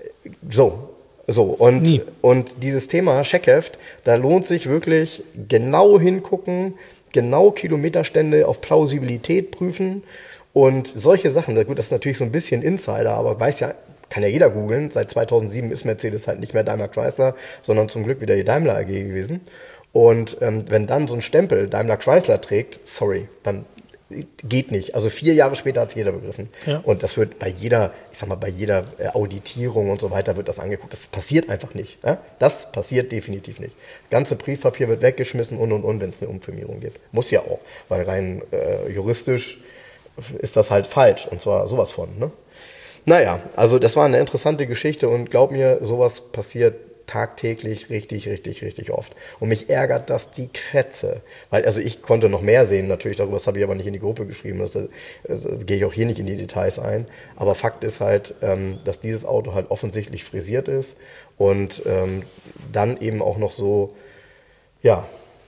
So, so. Und, nie. und dieses Thema Scheckheft, da lohnt sich wirklich genau hingucken, genau Kilometerstände auf Plausibilität prüfen und solche Sachen. Gut, das ist natürlich so ein bisschen Insider, aber weiß ja, kann ja jeder googeln. Seit zweitausendsieben ist Mercedes halt nicht mehr Daimler Chrysler, sondern zum Glück wieder die Daimler A G gewesen. Und ähm, wenn dann so ein Stempel Daimler Chrysler trägt, sorry, dann geht nicht. Also vier Jahre später hat es jeder begriffen. Ja. Und das wird bei jeder, ich sag mal, bei jeder äh, Auditierung und so weiter wird das angeguckt. Das passiert einfach nicht. Ja? Das passiert definitiv nicht. Das ganze Briefpapier wird weggeschmissen und und und, wenn es eine Umfirmierung gibt. Muss ja auch, weil rein äh, juristisch ist das halt falsch. Und zwar sowas von, ne? Naja, also das war eine interessante Geschichte und glaub mir, sowas passiert tagtäglich richtig, richtig, richtig oft. Und mich ärgert das die Krätze. Weil, also ich konnte noch mehr sehen, natürlich, darüber habe ich aber nicht in die Gruppe geschrieben, das, das, das gehe ich auch hier nicht in die Details ein. Aber Fakt ist halt, ähm, dass dieses Auto halt offensichtlich frisiert ist und ähm, dann eben auch noch so, ja,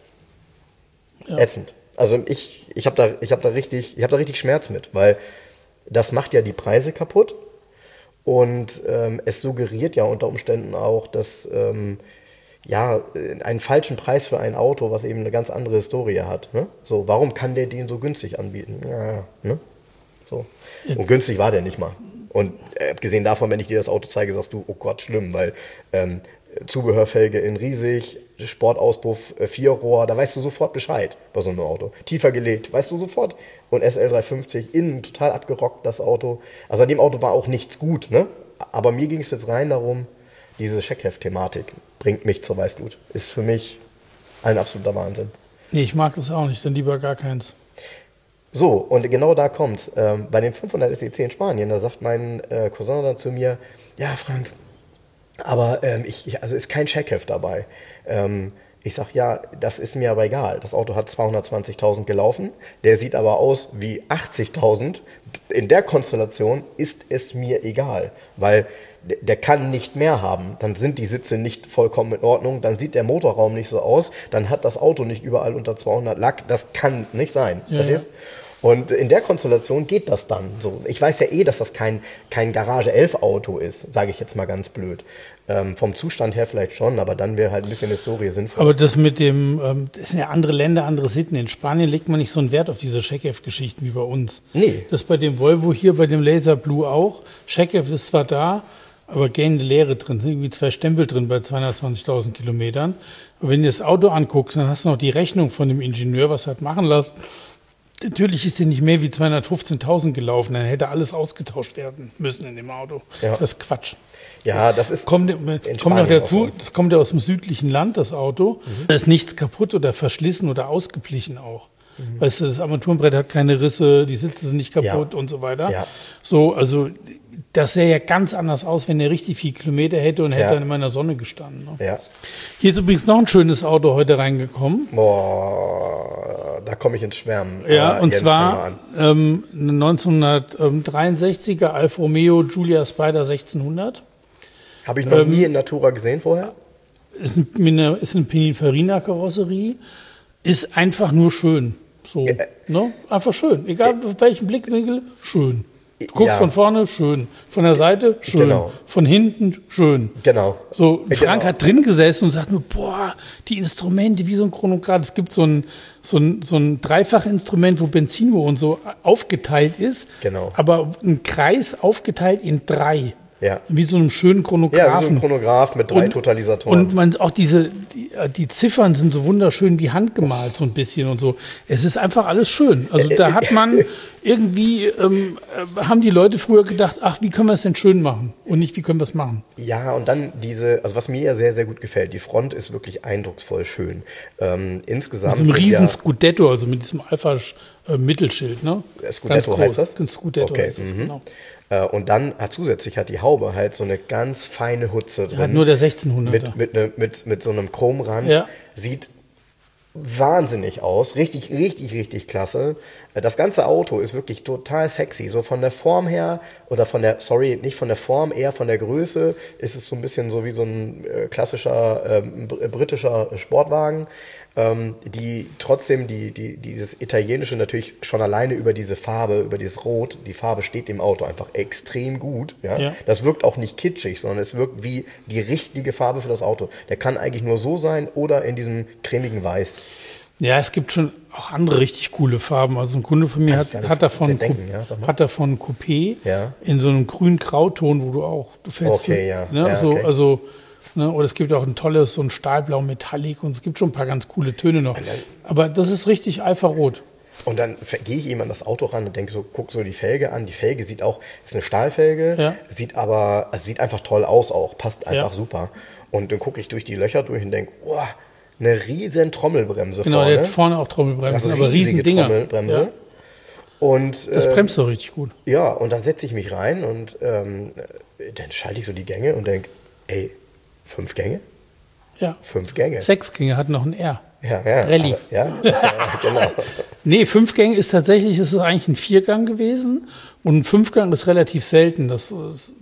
ja. ätzend. Also ich, ich habe da, ich hab da richtig, ich habe da richtig Schmerz mit, weil das macht ja die Preise kaputt und ähm, es suggeriert ja unter Umständen auch, dass ähm, ja einen falschen Preis für ein Auto, was eben eine ganz andere Historie hat. Ne? So, warum kann der den so günstig anbieten? Ja, ne? So. Und günstig war der nicht mal. Und äh, abgesehen davon, wenn ich dir das Auto zeige, sagst du, oh Gott, schlimm, weil ähm, Zubehörfelge in riesig, Sportauspuff, äh, Vierrohr, da weißt du sofort Bescheid bei so einem Auto. Tiefer gelegt, weißt du sofort. Und S L dreihundertfünfzig, innen total abgerockt, das Auto. Also an dem Auto war auch nichts gut, ne? Aber mir ging es jetzt rein darum, diese Scheckheft-Thematik bringt mich zur Weißglut. Ist für mich ein absoluter Wahnsinn. Nee, ich mag das auch nicht, dann lieber gar keins. So, und genau da kommt's. Ähm, bei den fünfhundert S E C in Spanien, da sagt mein äh, Cousin dann zu mir, ja Frank, aber ähm, ich, also ist kein Scheckheft dabei. Ähm, ich sag, ja, das ist mir aber egal. Das Auto hat zweihundertzwanzigtausend gelaufen, der sieht aber aus wie achtzigtausend. In der Konstellation ist es mir egal, weil der, der kann nicht mehr haben. Dann sind die Sitze nicht vollkommen in Ordnung, dann sieht der Motorraum nicht so aus, dann hat das Auto nicht überall unter zweihundert Lack. Das kann nicht sein, ja, verstehst? Ja. Und in der Konstellation geht das dann so. Ich weiß ja eh, dass das kein, kein Garage elf Auto ist, sage ich jetzt mal ganz blöd. Ähm, vom Zustand her vielleicht schon, aber dann wäre halt ein bisschen Historie sinnvoll. Aber das mit dem, ähm, das sind ja andere Länder, andere Sitten. In Spanien legt man nicht so einen Wert auf diese Scheckheft-Geschichten wie bei uns. Nee. Das ist bei dem Volvo hier, bei dem Laser Blue auch. Scheckheft ist zwar da, aber gähnende Leere drin. Es sind irgendwie zwei Stempel drin bei zweihundertzwanzigtausend Kilometern. Aber wenn du das Auto anguckst, dann hast du noch die Rechnung von dem Ingenieur, was er hat machen lassen. Natürlich ist der nicht mehr wie zweihundertfünfzehntausend gelaufen. Dann hätte alles ausgetauscht werden müssen in dem Auto. Ja. Das ist Quatsch. Ja, das ist. Kommt, kommt noch dazu, das kommt ja aus dem südlichen Land, das Auto. Mhm. Da ist nichts kaputt oder verschlissen oder ausgeblichen auch. Mhm. Weißt du, das Armaturenbrett hat keine Risse, die Sitze sind nicht kaputt Ja. und so weiter. Ja. So, also das sähe ja ganz anders aus, wenn er richtig viel Kilometer hätte und hätte Ja. dann immer in der Sonne gestanden. Ne? Ja. Hier ist übrigens noch ein schönes Auto heute reingekommen. Boah, da komme ich ins Schwärmen. Ja, Aber und Jens, zwar fang mal an. ähm, eine neunzehnhundertdreiundsechziger Alfa Romeo Giulia Spider sechzehnhundert. Habe ich noch ähm, nie in Natura gesehen vorher? Ist, ein, eine, ist eine Pininfarina-Karosserie. Ist einfach nur schön. So, Ja. ne? Einfach schön. Egal auf welchen Blickwinkel, schön. Du guckst Ja. von vorne, schön. Von der Seite, schön. Genau. Von hinten, schön. Genau. So, Ja, Frank genau. hat drin gesessen und sagt nur, boah, die Instrumente wie so ein Chronograph. Es gibt so ein, so ein, so ein Dreifachinstrument, wo Benzino und so aufgeteilt ist. Genau. Aber ein Kreis aufgeteilt in drei. Ja. Wie so einem schönen Ja, wie Chronographen. so ein Chronograph mit drei Und- Totalisatoren. Und man auch diese, die, die Ziffern sind so wunderschön wie handgemalt, so ein bisschen und so. Es ist einfach alles schön. Also da hat man irgendwie, ähm, äh, haben die Leute früher gedacht, ach, wie können wir es denn schön machen? Und nicht, wie können wir es machen? Ja, und dann diese, also was mir ja sehr, sehr gut gefällt, die Front ist wirklich eindrucksvoll schön. Ähm, insgesamt. So ein sind riesen ja, Scudetto, also mit diesem Alpha-Mittelschild, ne? Scudetto heißt das? Ganz Scudetto Okay, heißt das, mhm. genau. Äh, und dann hat zusätzlich hat die Haube halt so eine ganz feine Hutze drin. Hat nur der sechzehnhunderter. mit, mit, ne, mit, mit so einem Chromrand. Ja. Sieht wahnsinnig aus. Richtig, richtig, richtig klasse. Das ganze Auto ist wirklich total sexy. So von der Form her, oder von der, sorry, nicht von der Form, eher von der Größe, ist es so ein bisschen so wie so ein äh, klassischer ähm, br- britischer Sportwagen, ähm, die trotzdem die, die, dieses Italienische natürlich schon alleine über diese Farbe, über dieses Rot, die Farbe steht dem Auto einfach extrem gut. Ja? Ja. Das wirkt auch nicht kitschig, sondern es wirkt wie die richtige Farbe für das Auto. Der kann eigentlich nur so sein oder in diesem cremigen Weiß. Ja, es gibt schon auch andere richtig coole Farben. Also ein Kunde von mir Kann hat, ich gar nicht hat davon denken, ja, sag mal. hat davon Coupé Ja. in so einem grün Grauton, wo du auch du fällst. Okay, du, ja. Ne, Ja, so, okay. Also ne, oder es gibt auch ein tolles so ein Stahlblau Metallic und es gibt schon ein paar ganz coole Töne noch. Aber das ist richtig Alpha-Rot. Und dann gehe ich ihm an das Auto ran und denke so, guck so die Felge an. Die Felge sieht auch, ist eine Stahlfelge, Ja. sieht aber, also sieht einfach toll aus auch, passt einfach Ja. super. Und dann gucke ich durch die Löcher durch und denke, oh, eine riesen Trommelbremse Genau, vorne. der hat vorne auch Trommelbremsen, Also aber riesige riesen Dinger. Trommelbremse. Ja, Und das äh, bremst doch richtig gut. ja, und dann setze ich mich rein und ähm, dann schalte ich so die Gänge und denke, ey, fünf Gänge? Ja. Fünf Gänge. Sechs Gänge hat noch ein R. Ja, ja. Rallye. Aber, ja, ja, genau. Nee, fünf Gänge ist tatsächlich, ist es eigentlich ein Viergang gewesen und ein Fünfgang ist relativ selten. Das, das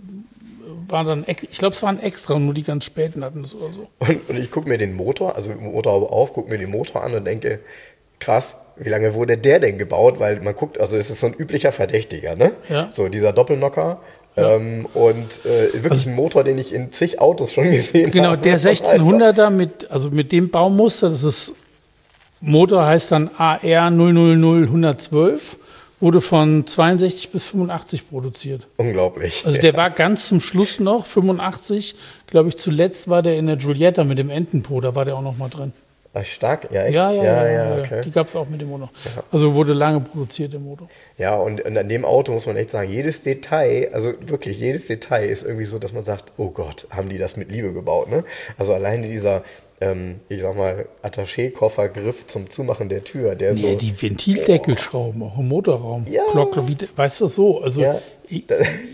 war dann, ex- ich glaube, es waren extra und nur die ganz späten hatten es oder so. Und, und ich gucke mir den Motor, also Motorhaube auf, gucke mir den Motor an und denke, krass, wie lange wurde der denn gebaut? Weil man guckt, also es ist so ein üblicher Verdächtiger, ne? Ja. So dieser Doppelnocker. Ja. Ähm, und äh, wirklich ein Motor, den ich in zig Autos schon gesehen Genau, habe. der Das ist sechzehnhunderter mit, also mit dem Baumuster, das ist, Motor heißt dann A R null null null eins zwölf, wurde von zweiundsechzig bis fünfundachtzig produziert. einfach Unglaublich. Also der war ganz zum Schluss noch, fünfundachtzig, glaube ich, zuletzt war der in der Giulietta mit dem Entenpo, da war der auch noch mal drin. Ach, stark, ja, echt? Ja, ja, ja, ja, ja. okay. Die gab es auch mit dem Motor. Also wurde lange produziert, der Motor. Ja, und, und an dem Auto muss man echt sagen, jedes Detail, also wirklich jedes Detail ist irgendwie so, dass man sagt, oh Gott, haben die das mit Liebe gebaut, ne? Also alleine dieser, ähm, ich sag mal, Attaché-Koffergriff zum Zumachen der Tür, der Nee, so... die Ventildeckelschrauben, auch im Motorraum. Ja. Glocke, wie, weißt du, so. Also, Ja. i-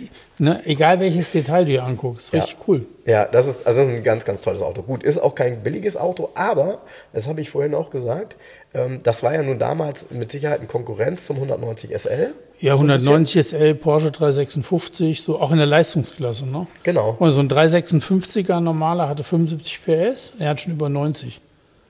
ne, egal welches Detail du dir anguckst, Ja. richtig cool. Ja, das ist, also das ist ein ganz, ganz tolles Auto. Gut, ist auch kein billiges Auto, aber, das habe ich vorhin auch gesagt, ähm, das war ja nun damals mit Sicherheit eine Konkurrenz zum hundertneunzig S L. Ja, hundertneunzig S L, Porsche dreihundertsechsundfünfzig, so auch in der Leistungsklasse, ne? Genau. Und so ein dreihundertsechsundfünfziger normaler hatte fünfundsiebzig P S, er hat schon über neunzig.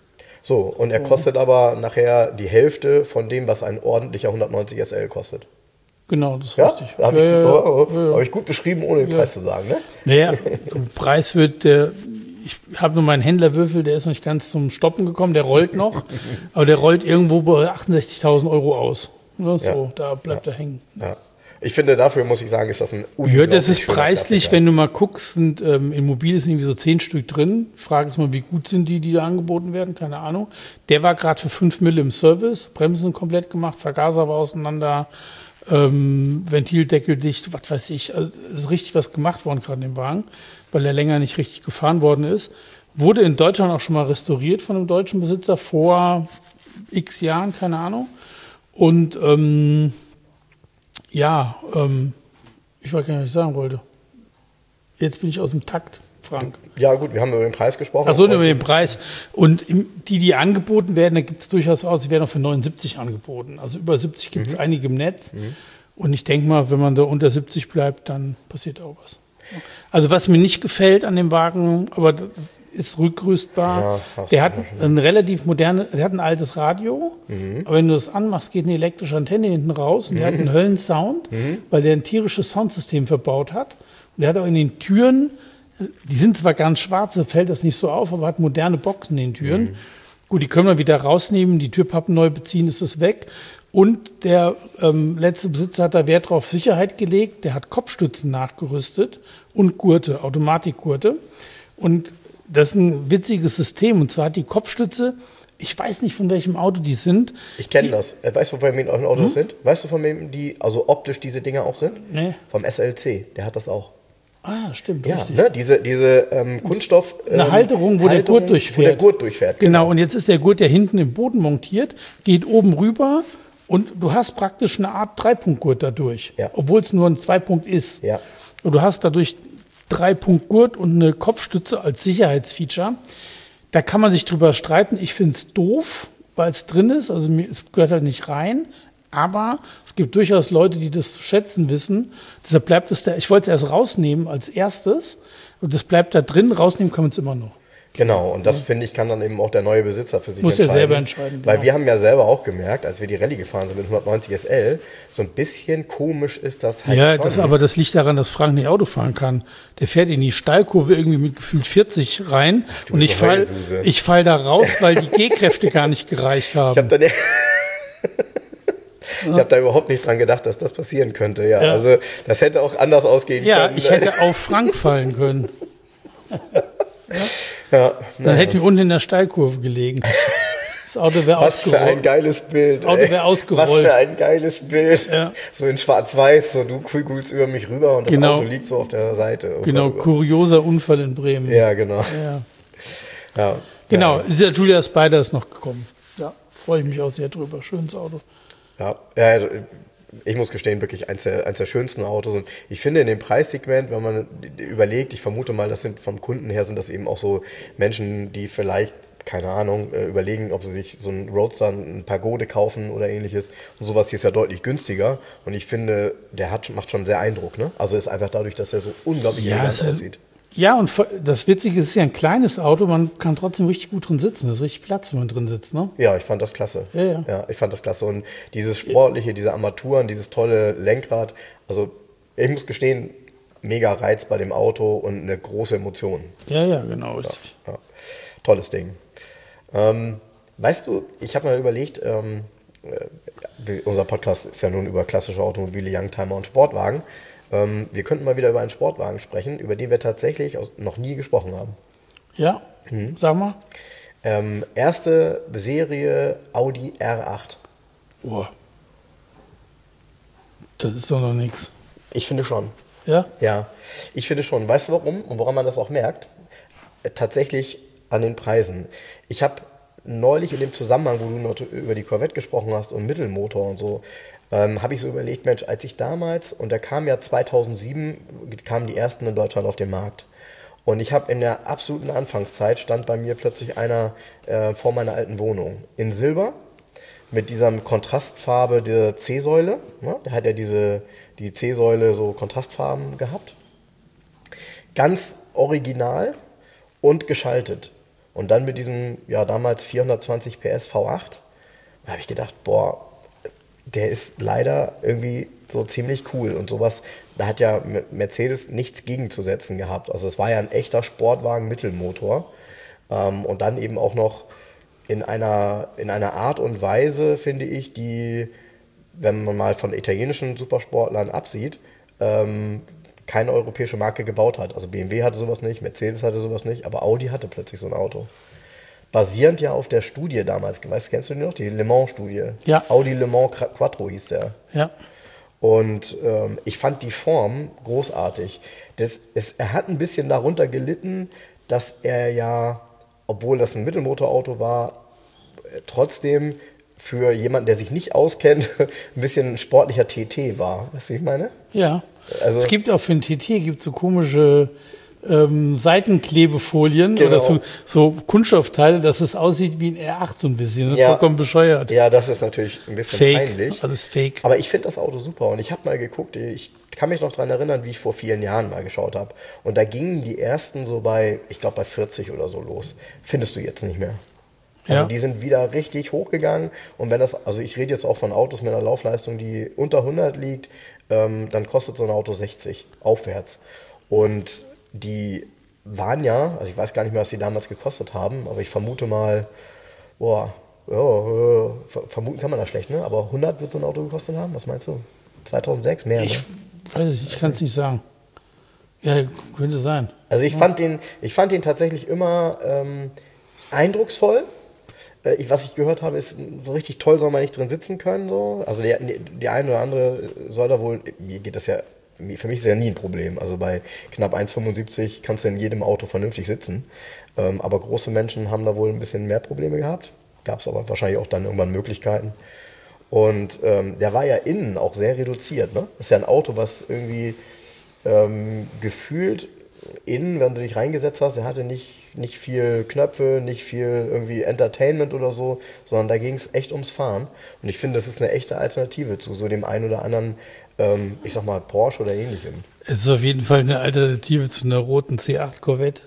So, und er kostet aber nachher die Hälfte von dem, was ein ordentlicher hundertneunzig S L kostet. Genau, das ist Ja, richtig. habe Ja, ich, ja, ja. oh, oh, Ja, ja. hab ich gut beschrieben, ohne den Ja. Preis zu sagen, ne? Naja, der Preis wird, der, ich habe nur meinen Händlerwürfel, der ist noch nicht ganz zum Stoppen gekommen, der rollt noch, aber der rollt irgendwo bei achtundsechzigtausend Euro aus. Ja, so, Ja. da bleibt er hängen. Ja. Ich finde, dafür muss ich sagen, ist das ein Ja, das ist schöner preislich, Klassiker. wenn du mal guckst, sind ähm, in Mobil sind irgendwie so zehn Stück drin. Frage ist mal, wie gut sind die, die da angeboten werden? Keine Ahnung. Der war gerade für fünf Mille im Service, Bremsen komplett gemacht, Vergaser war auseinander, ähm, Ventildeckel dicht, was weiß ich. Also, es ist richtig was gemacht worden gerade in dem Wagen, weil er länger nicht richtig gefahren worden ist. Wurde in Deutschland auch schon mal restauriert von einem deutschen Besitzer vor x Jahren, keine Ahnung. Und ähm, ja, ähm, ich weiß gar nicht, was ich sagen wollte. Jetzt bin ich aus dem Takt, Frank. Ja gut, wir haben über den Preis gesprochen. Ach so, über den Preis. Und im, die, die angeboten werden, da gibt es durchaus aus, die werden auch für neunundsiebzig angeboten. Also über siebzig gibt es Mhm. einige im Netz. Mhm. Und ich denke mal, wenn man da unter siebzig bleibt, dann passiert auch was. Also was mir nicht gefällt an dem Wagen, aber das ist rückrüstbar, Ja, hast der du hat ja schon. ein relativ moderne, der hat ein altes Radio, Mhm. aber wenn du das anmachst, geht eine elektrische Antenne hinten raus und der hat einen Höllensound, Mhm. weil der ein tierisches Soundsystem verbaut hat. Und der hat auch in den Türen, die sind zwar ganz schwarz, da fällt das nicht so auf, aber hat moderne Boxen in den Türen. Mhm. Gut, die können wir wieder rausnehmen, die Türpappen neu beziehen, ist es weg. Und der ähm, letzte Besitzer hat da Wert drauf Sicherheit gelegt. Der hat Kopfstützen nachgerüstet und Gurte, Automatikgurte. Und das ist ein witziges System. Und zwar hat die Kopfstütze, ich weiß nicht, von welchem Auto die sind. Ich kenne das. Äh, Weißt du, von wem die Autos Mhm. sind? Weißt du, von wem die, also optisch diese Dinger auch sind? Nee. Vom S L C, der hat das auch. Ah, stimmt, Ja, richtig. ne? diese, diese ähm, Kunststoff... Eine ähm, Halterung, wo der Gurt Wo durchfährt. der Gurt durchfährt. Genau, und jetzt ist der Gurt ja hinten im Boden montiert, geht oben rüber und du hast praktisch eine Art Dreipunktgurt dadurch, Ja. obwohl es nur ein Zweipunkt ist. Ja. Und du hast dadurch Dreipunktgurt und eine Kopfstütze als Sicherheitsfeature. Da kann man sich drüber streiten. Ich finde es doof, weil es drin ist. Also mir, es gehört halt nicht rein. Aber es gibt durchaus Leute, die das zu schätzen wissen. Deshalb bleibt es da. Ich wollte es erst rausnehmen als erstes. Und das bleibt da drin. Rausnehmen kann man es immer noch. Genau, und das finde ich, kann dann eben auch der neue Besitzer für sich Muss er entscheiden. selber entscheiden, Weil genau. wir haben ja selber auch gemerkt, als wir die Rallye gefahren sind mit hundertneunzig S L, so ein bisschen komisch ist das halt Ja, schon. das, aber das liegt daran, dass Frank nicht Auto fahren kann. Der fährt in die Steilkurve irgendwie mit gefühlt vierzig rein. du Und bist ich eine fall, Heulsuse. ich fall da raus, weil die G-Kräfte gar nicht gereicht Ich habe haben. da, ne- ich hab da überhaupt nicht dran gedacht, dass das passieren könnte. Ja, Ja. also das hätte auch anders ausgehen Ja, können. ich hätte auf Frank fallen können. ja, Dann naja. hätten wir unten in der Steilkurve gelegen. Das Auto wäre Was für ein ausgerollt. geiles Bild. Auto ey. wär ausgerollt. Was für ein geiles Bild. Ja. So in schwarz-weiß, so du kugelst über mich rüber und das Genau. Auto liegt so auf der Seite. Oh Genau, Gott, oh kurioser Unfall in Bremen. Gott. Ja, genau. Ja. Ja. Genau, Ja. dieser Julia Spider ist noch gekommen. Ja, freue ich mich auch sehr drüber. Schönes Auto. Ja, ja, also ich muss gestehen, wirklich eins der, eins der schönsten Autos. Und ich finde in dem Preissegment, wenn man überlegt, ich vermute mal, das sind vom Kunden her, sind das eben auch so Menschen, die vielleicht, keine Ahnung, äh, überlegen, ob sie sich so einen Roadster, ein Pagode kaufen oder ähnliches. Und sowas hier ist ja deutlich günstiger. Und ich finde, der hat, macht schon sehr Eindruck. Ne? Also ist einfach dadurch, dass er so unglaublich elegant ist ja- aussieht. Ja, und das Witzige ist, es ist ja ein kleines Auto, man kann trotzdem richtig gut drin sitzen. Das ist richtig Platz, wenn man drin sitzt, ne? Ja, ich fand das klasse. Ja, ja. ja, ich fand das klasse. Und dieses Sportliche, diese Armaturen, dieses tolle Lenkrad, also ich muss gestehen, mega Reiz bei dem Auto und eine große Emotion. Ja, ja, genau. Richtig. Ja, tolles Ding. Ähm, weißt du, ich habe mal überlegt, ähm, äh, unser Podcast ist ja nun über klassische Automobile, Youngtimer und Sportwagen. Ähm, wir könnten mal wieder über einen Sportwagen sprechen, über den wir tatsächlich aus, noch nie gesprochen haben. Ja, Mhm. sag mal. Ähm, erste Serie Audi R acht. Boah. Das ist doch noch nichts. Ich finde schon. Ja? Ja, ich finde schon. Weißt du warum und woran man das auch merkt? Äh, Tatsächlich an den Preisen. Ich habe neulich in dem Zusammenhang, wo du noch über die Corvette gesprochen hast und Mittelmotor und so, ähm, habe ich so überlegt, Mensch, als ich damals, und da kam ja zweitausendsieben, kamen die ersten in Deutschland auf den Markt. Und ich habe in der absoluten Anfangszeit, stand bei mir plötzlich einer äh, vor meiner alten Wohnung in Silber mit dieser Kontrastfarbe der C-Säule. Ne? Der hat ja diese, die C-Säule so Kontrastfarben gehabt. Ganz original und geschaltet. Und dann mit diesem, ja damals vierhundertzwanzig P S V acht, da habe ich gedacht, boah, der ist leider irgendwie so ziemlich cool. Und sowas, da hat ja Mercedes nichts gegenzusetzen gehabt. Also es war ja ein echter Sportwagen Mittelmotor. Ähm, und dann eben auch noch in einer, in einer Art und Weise, finde ich, die wenn man mal von italienischen Supersportlern absieht, ähm, keine europäische Marke gebaut hat. Also B M W hatte sowas nicht, Mercedes hatte sowas nicht, aber Audi hatte plötzlich so ein Auto. Basierend ja auf der Studie damals, weißt, kennst du die noch? Die Le Mans-Studie. Ja. Audi Le Mans Quattro hieß der. Ja. Und ähm, ich fand die Form großartig. Das, es, er hat ein bisschen darunter gelitten, dass er ja, obwohl das ein Mittelmotorauto war, trotzdem für jemanden, der sich nicht auskennt, ein bisschen ein sportlicher T T war. Weißt du, wie ich meine? Ja. Also, es gibt auch für ein T T gibt so komische ähm, Seitenklebefolien Genau. oder so, so Kunststoffteile, dass es aussieht wie ein R acht so ein bisschen. Ja. Vollkommen bescheuert. Ja, das ist natürlich ein bisschen Fake. peinlich. Alles fake. Aber ich finde das Auto super und ich habe mal geguckt, ich kann mich noch daran erinnern, wie ich vor vielen Jahren mal geschaut habe. Und da gingen die ersten so bei, ich glaube bei vierzig oder so los. Findest du jetzt nicht mehr. Also Ja. die sind wieder richtig hochgegangen und wenn das, also ich rede jetzt auch von Autos mit einer Laufleistung, die unter hundert liegt, ähm, dann kostet so ein Auto sechzig aufwärts. Und die waren ja, also ich weiß gar nicht mehr, was die damals gekostet haben, aber ich vermute mal, boah, ja, äh, vermuten kann man das schlecht, ne? Aber hundert wird so ein Auto gekostet haben, was meinst du? zweitausendsechs, mehr, Ich ne? weiß es nicht, ich kann es nicht sagen. Ja, könnte sein. Also ich fand den, ich fand den tatsächlich immer ähm, eindrucksvoll. Äh, ich, was ich gehört habe, ist, so richtig toll soll man nicht drin sitzen können. So. Also die, die eine oder andere soll da wohl, mir geht das ja, für mich ist das ja nie ein Problem. Also bei knapp eins Komma fünfundsiebzig kannst du in jedem Auto vernünftig sitzen. Ähm, aber große Menschen haben da wohl ein bisschen mehr Probleme gehabt. Gab es aber wahrscheinlich auch dann irgendwann Möglichkeiten. Und ähm, der war ja innen auch sehr reduziert. Ne? Das ist ja ein Auto, was irgendwie ähm, gefühlt innen, wenn du dich reingesetzt hast, er hatte nicht, nicht viel Knöpfe, nicht viel irgendwie Entertainment oder so, sondern da ging es echt ums Fahren. Und ich finde, das ist eine echte Alternative zu so dem einen oder anderen, ähm, ich sag mal, Porsche oder ähnlichem. Es ist auf jeden Fall eine Alternative zu einer roten C acht Corvette.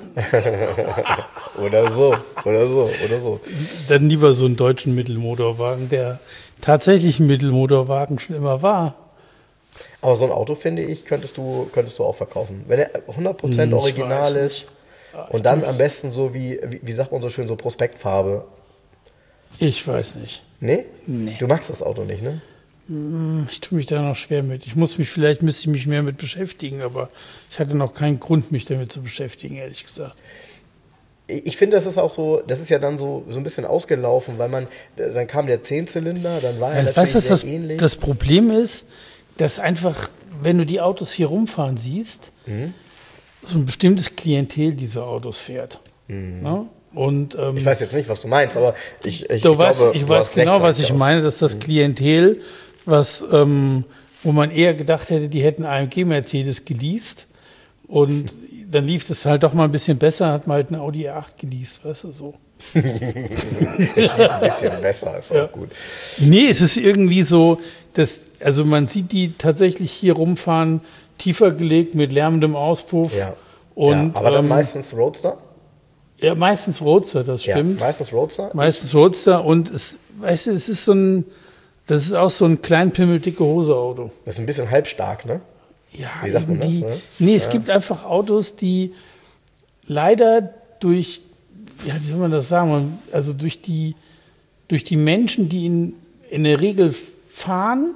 Oder so, oder so, oder so. Dann lieber so einen deutschen Mittelmotorwagen, der tatsächlich ein Mittelmotorwagen schon immer war. Aber so ein Auto, finde ich, könntest du, könntest du auch verkaufen. Wenn er hundert Prozent Hm, ich original weiß ist nicht. und dann am besten so wie, wie, wie sagt man so schön, so Prospektfarbe. Ich weiß nicht. Nee? Nee. Du magst das Auto nicht, ne? Ich tue mich da noch schwer mit. Ich muss mich, vielleicht müsste ich mich mehr mit beschäftigen, aber ich hatte noch keinen Grund, mich damit zu beschäftigen, ehrlich gesagt. Ich finde, das ist auch so, das ist ja dann so, so ein bisschen ausgelaufen, weil man, dann kam der Zehnzylinder, dann war er Also, natürlich weißt du, was sehr das, ähnlich. das Problem ist, dass einfach, wenn du die Autos hier rumfahren siehst, Mhm. so ein bestimmtes Klientel diese Autos fährt. Ne? Und, ähm, Ich weiß jetzt nicht, was du meinst, aber ich, ich, du ich weißt, glaube, ich du weiß hast recht, genau, sag was ich auch. meine, dass das Klientel, was, ähm, wo man eher gedacht hätte, die hätten A M G Mercedes geleast und dann lief es halt doch mal ein bisschen besser, hat man halt einen Audi R acht geleast, weißt du, so. Das ist ein bisschen besser, ist Ja. auch gut. Nee, es ist irgendwie so, dass, also man sieht die tatsächlich hier rumfahren, tiefer gelegt mit lärmendem Auspuff. Ja. Und, ja, aber dann ähm, meistens Roadster? Ja, meistens Roadster, das Ja, stimmt. meistens Roadster. Meistens Roadster und es, weißt du, es ist so ein, das ist auch so ein Kleinpimmel, dicke Hose Auto. Das ist ein bisschen halbstark, ne? Ja, Wie sagt man das, irgendwie- ne? Nee, es Ja. gibt einfach Autos, die leider durch, ja, wie soll man das sagen, Man- also durch die, durch die Menschen, die in, in der Regel fahren,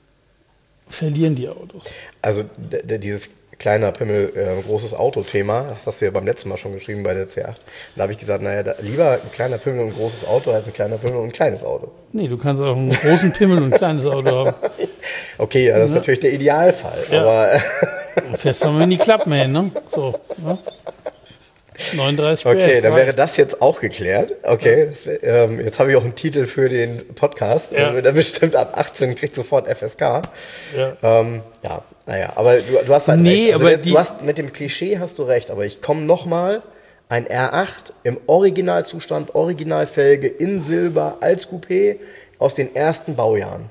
verlieren die Autos. Also d- d- dieses kleiner Pimmel, äh, großes Auto-Thema, das hast du ja beim letzten Mal schon geschrieben bei der C acht. Da habe ich gesagt, naja, da, lieber ein kleiner Pimmel und ein großes Auto als ein kleiner Pimmel und ein kleines Auto. Nee, du kannst auch einen großen Pimmel und ein kleines Auto haben. Okay, ja, das ist natürlich der Idealfall, Ja. aber Du fährst doch mal in die Klappmähen, ne? So, ne? neununddreißig P S. okay, dann reicht. wäre das jetzt auch geklärt. Okay, das, wär- ähm, jetzt habe ich auch einen Titel für den Podcast. Ja. Äh, Der bestimmt ab achtzehn kriegt sofort F S K. Ja. Ähm, ja, naja, aber du, du hast halt Nee, recht. Also aber der, die- du hast, mit dem Klischee hast du recht, aber ich komme nochmal, ein R acht im Originalzustand, Originalfelge in Silber als Coupé aus den ersten Baujahren.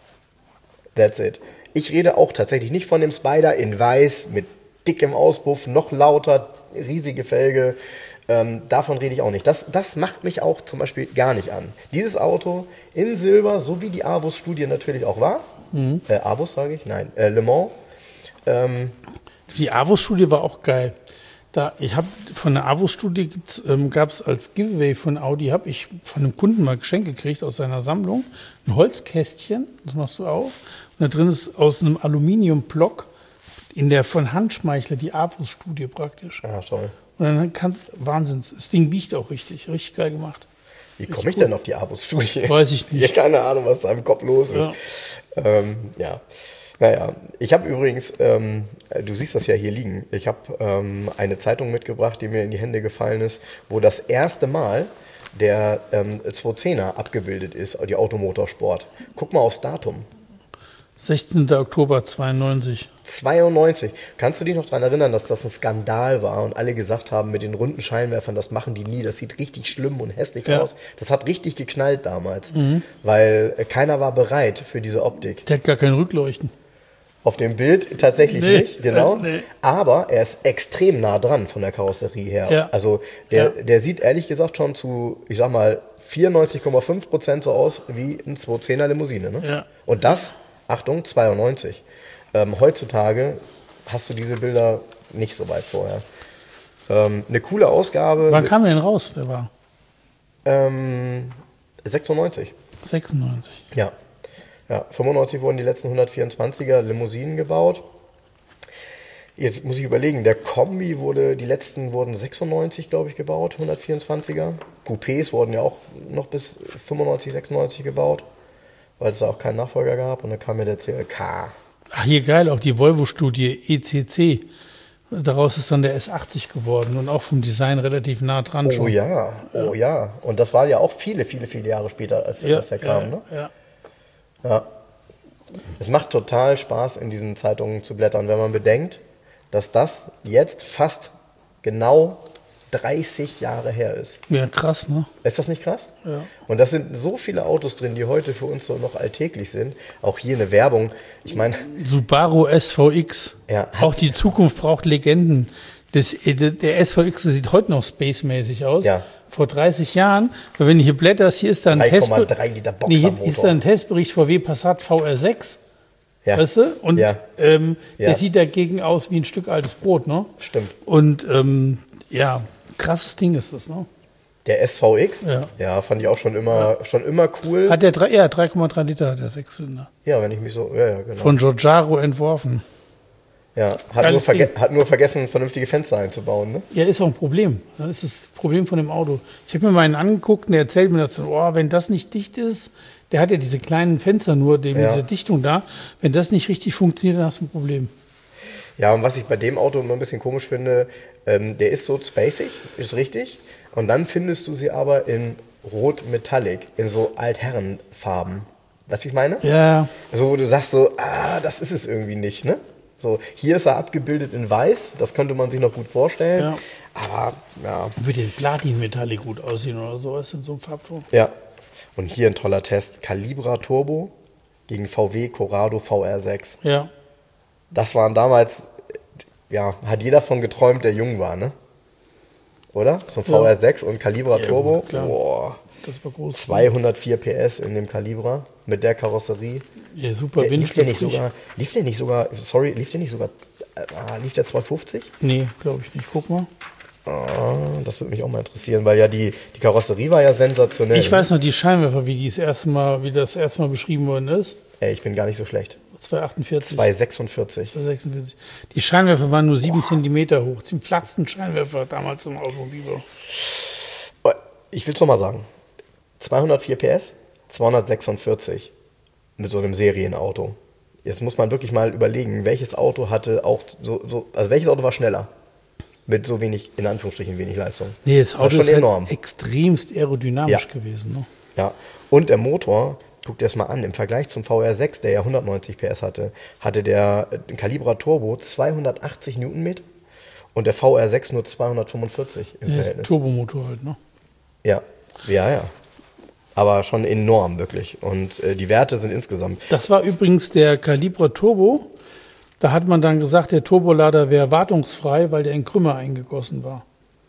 That's it. Ich rede auch tatsächlich nicht von dem Spider in weiß mit dickem Auspuff, noch lauter, riesige Felge. Ähm, davon rede ich auch nicht. Das, das macht mich auch zum Beispiel gar nicht an. Dieses Auto in Silber, so wie die Avus-Studie natürlich auch war. Mhm. Äh, Avus sage ich? Nein, äh, Le Mans. Ähm, Die Avus-Studie war auch geil. Da, ich habe von der AWO-Studie ähm, gab es als Giveaway von Audi, habe ich von einem Kunden mal Geschenk gekriegt aus seiner Sammlung. Ein Holzkästchen, das machst du auf. Und da drin ist aus einem Aluminiumblock in der von Handschmeichler die AWO-Studie praktisch. Ja, toll. Und dann kann, Wahnsinn, das Ding wiegt auch richtig, richtig geil gemacht. Wie komme ich denn auf die AWO-Studie? Weiß ich nicht. Ja, keine Ahnung, was da im Kopf los ist. Ja. Ähm, ja. Naja, ich habe übrigens, ähm, du siehst das ja hier liegen, ich habe ähm, eine Zeitung mitgebracht, die mir in die Hände gefallen ist, wo das erste Mal der ähm, zweihundertzehner abgebildet ist, die Automotorsport. Guck mal aufs Datum. sechzehnter Oktober zweiundneunzig. zweiundneunzig. Kannst du dich noch daran erinnern, dass das ein Skandal war und alle gesagt haben, mit den runden Scheinwerfern, das machen die nie, das sieht richtig schlimm und hässlich Ja. aus. Das hat richtig geknallt damals, mhm. weil äh, keiner war bereit für diese Optik. Der hat gar kein Rückleuchten. Auf dem Bild tatsächlich Nee, nicht, genau. äh, nee. Aber er ist extrem nah dran von der Karosserie her. Ja. Also der, Ja. der sieht ehrlich gesagt schon zu, ich sag mal, vierundneunzig Komma fünf Prozent so aus wie ein zweihundertzehner Limousine. Ne? Ja. Und das, Achtung, zweiundneunzig. Ähm, heutzutage hast du diese Bilder nicht so weit vorher. Ähm, eine coole Ausgabe. Wann kam der denn raus, der war? Ähm, sechsundneunzig. sechsundneunzig. Ja. Ja, fünfundneunzig wurden die letzten hundertvierundzwanziger Limousinen gebaut. Jetzt muss ich überlegen, der Kombi wurde, die letzten wurden sechsundneunzig, glaube ich, gebaut, hundertvierundzwanziger. Coupés wurden ja auch noch bis fünfundneunzig, sechsundneunzig gebaut, weil es da auch keinen Nachfolger gab. Und dann kam ja der C L K. Ach, hier geil, auch die Volvo-Studie E C C. Daraus ist dann der S achtzig geworden und auch vom Design relativ nah dran Oh schon. ja, oh ja. Und das war ja auch viele, viele, viele Jahre später, als Ja, das der kam. ja, Ne? ja. Ja. Es macht total Spaß, in diesen Zeitungen zu blättern, wenn man bedenkt, dass das jetzt fast genau dreißig Jahre her ist. Ja, krass, ne? Ist das nicht krass? Ja. Und das sind so viele Autos drin, die heute für uns so noch alltäglich sind. Auch hier eine Werbung. Ich meine, Subaru S V X. Ja, hat- auch die Zukunft braucht Legenden. Das, der S V X sieht heute noch spacemäßig aus. Ja. Vor dreißig Jahren, weil wenn du hier blätterst, hier ist da ein drei Komma Testbericht. drei Liter Nee, hier Boxermotor. ist da ein Testbericht V W Passat V R sechs. ja, Weißt du? Und Ja. ähm, Ja. der sieht dagegen aus wie ein Stück altes Brot, ne? Stimmt. Und ähm, ja, krasses Ding ist das, ne? Der S V X, Ja. ja, fand ich auch schon immer, schon immer cool. Hat der drei, ja, drei Komma drei Liter, der Sechszylinder. ja, wenn ich mich so, ja, ja, genau. Von Giugiaro entworfen. ja, hat, nur Geiles verge Ding. hat nur vergessen, vernünftige Fenster einzubauen, ne? Ja, ist auch ein Problem. Das ist das Problem von dem Auto. Ich habe mir mal einen angeguckt und der erzählt mir das so, oh, wenn das nicht dicht ist, der hat ja diese kleinen Fenster nur, die, Ja. diese Dichtung da. Wenn das nicht richtig funktioniert, dann hast du ein Problem. Ja, und was ich bei dem Auto immer ein bisschen komisch finde, ähm, der ist so spacig, ist richtig. Und dann findest du sie aber in Rot Metallic, in so Altherrenfarben. Weißt du, wie ich meine? Ja, Also wo du sagst so, ah, das ist es irgendwie nicht, ne? So, hier ist er abgebildet in Weiß, das könnte man sich noch gut vorstellen. Ja. Aber, ja, würde den Platin-Metallic gut aussehen oder sowas in so einem Farbton. ja. Und hier ein toller Test, Calibra Turbo gegen V W Corrado V R sechs. Ja. Das waren damals, ja, hat jeder von geträumt, der jung war, ne? Oder? So ein Ja. V R sechs und Calibra Ja, Turbo. klar. Boah, Das war groß. zweihundertvier P S in dem Calibra mit der Karosserie. Ja, super Der, lief der nicht windschlüpfrig. sogar, lief der nicht sogar, sorry, lief der nicht sogar, äh, lief der zweihundertfünfzig? Nee, glaube ich nicht. Guck mal. Ah, das würde mich auch mal interessieren, weil ja die, die Karosserie war ja sensationell. Ich weiß noch die Scheinwerfer, wie die das erste Mal, wie das erste Mal beschrieben worden ist. Ey, ich bin gar nicht so schlecht. zweihundertachtundvierzig. zweihundertsechsundvierzig. zweihundertsechsundvierzig. Die Scheinwerfer waren nur sieben Zentimeter hoch. Die flachsten Scheinwerfer damals im Automobil. Oh, ich will es nochmal sagen. zweihundertvier P S, zweihundertsechsundvierzig mit so einem Serienauto. Jetzt muss man wirklich mal überlegen, welches Auto hatte auch so, so also welches Auto war schneller? Mit so wenig, in Anführungsstrichen, wenig Leistung. Nee, das War Auto schon ist halt enorm. extremst aerodynamisch Ja. gewesen. Ne? Ja. Und der Motor, guck dir das mal an, im Vergleich zum V R sechs, der ja hundertneunzig P S hatte, hatte der äh, Calibra Turbo zweihundertachtzig Newtonmeter und der V R sechs nur zweihundertfünfundvierzig im Ja, das ist ein Verhältnis. Turbomotor halt. Ne? Ja, ja, ja. Aber schon enorm, wirklich. Und äh, die Werte sind insgesamt. Das war übrigens der Calibra Turbo. Da hat man dann gesagt, der Turbolader wäre wartungsfrei, weil der in Krümmer eingegossen war.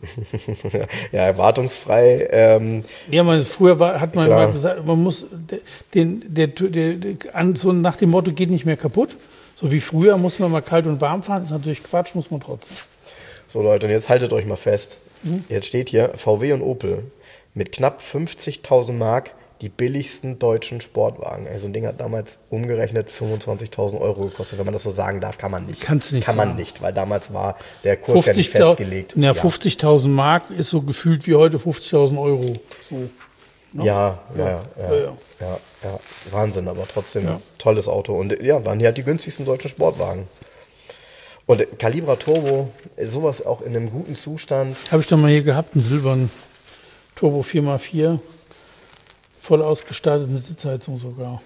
ja, erwartungsfrei. Ähm, Ja, man, früher war, hat man Klar. mal gesagt, man muss den, der, der, der, an, so nach dem Motto geht nicht mehr kaputt. So wie früher muss man mal kalt und warm fahren, ist natürlich Quatsch, muss man trotzdem. So Leute, und jetzt haltet euch mal fest. Mhm. Jetzt steht hier V W und Opel mit knapp fünfzigtausend Mark die billigsten deutschen Sportwagen. Also ein Ding hat damals umgerechnet fünfundzwanzigtausend Euro gekostet. Wenn man das so sagen darf, kann man nicht. Kannst du nicht Kann man sagen. nicht, weil damals war der Kurs ja nicht fünfzigtausend festgelegt. Ja, fünfzigtausend Mark ist so gefühlt wie heute fünfzigtausend Euro. So. Ne? Ja, ja, ja, ja, Ja, ja. ja, ja. Wahnsinn, aber trotzdem Ja. tolles Auto. Und ja, waren hier halt die günstigsten deutschen Sportwagen. Und Calibra Turbo, sowas auch in einem guten Zustand. Habe ich doch mal hier gehabt, einen silbernen Turbo vier mal vier. Voll ausgestattet mit Sitzheizung sogar.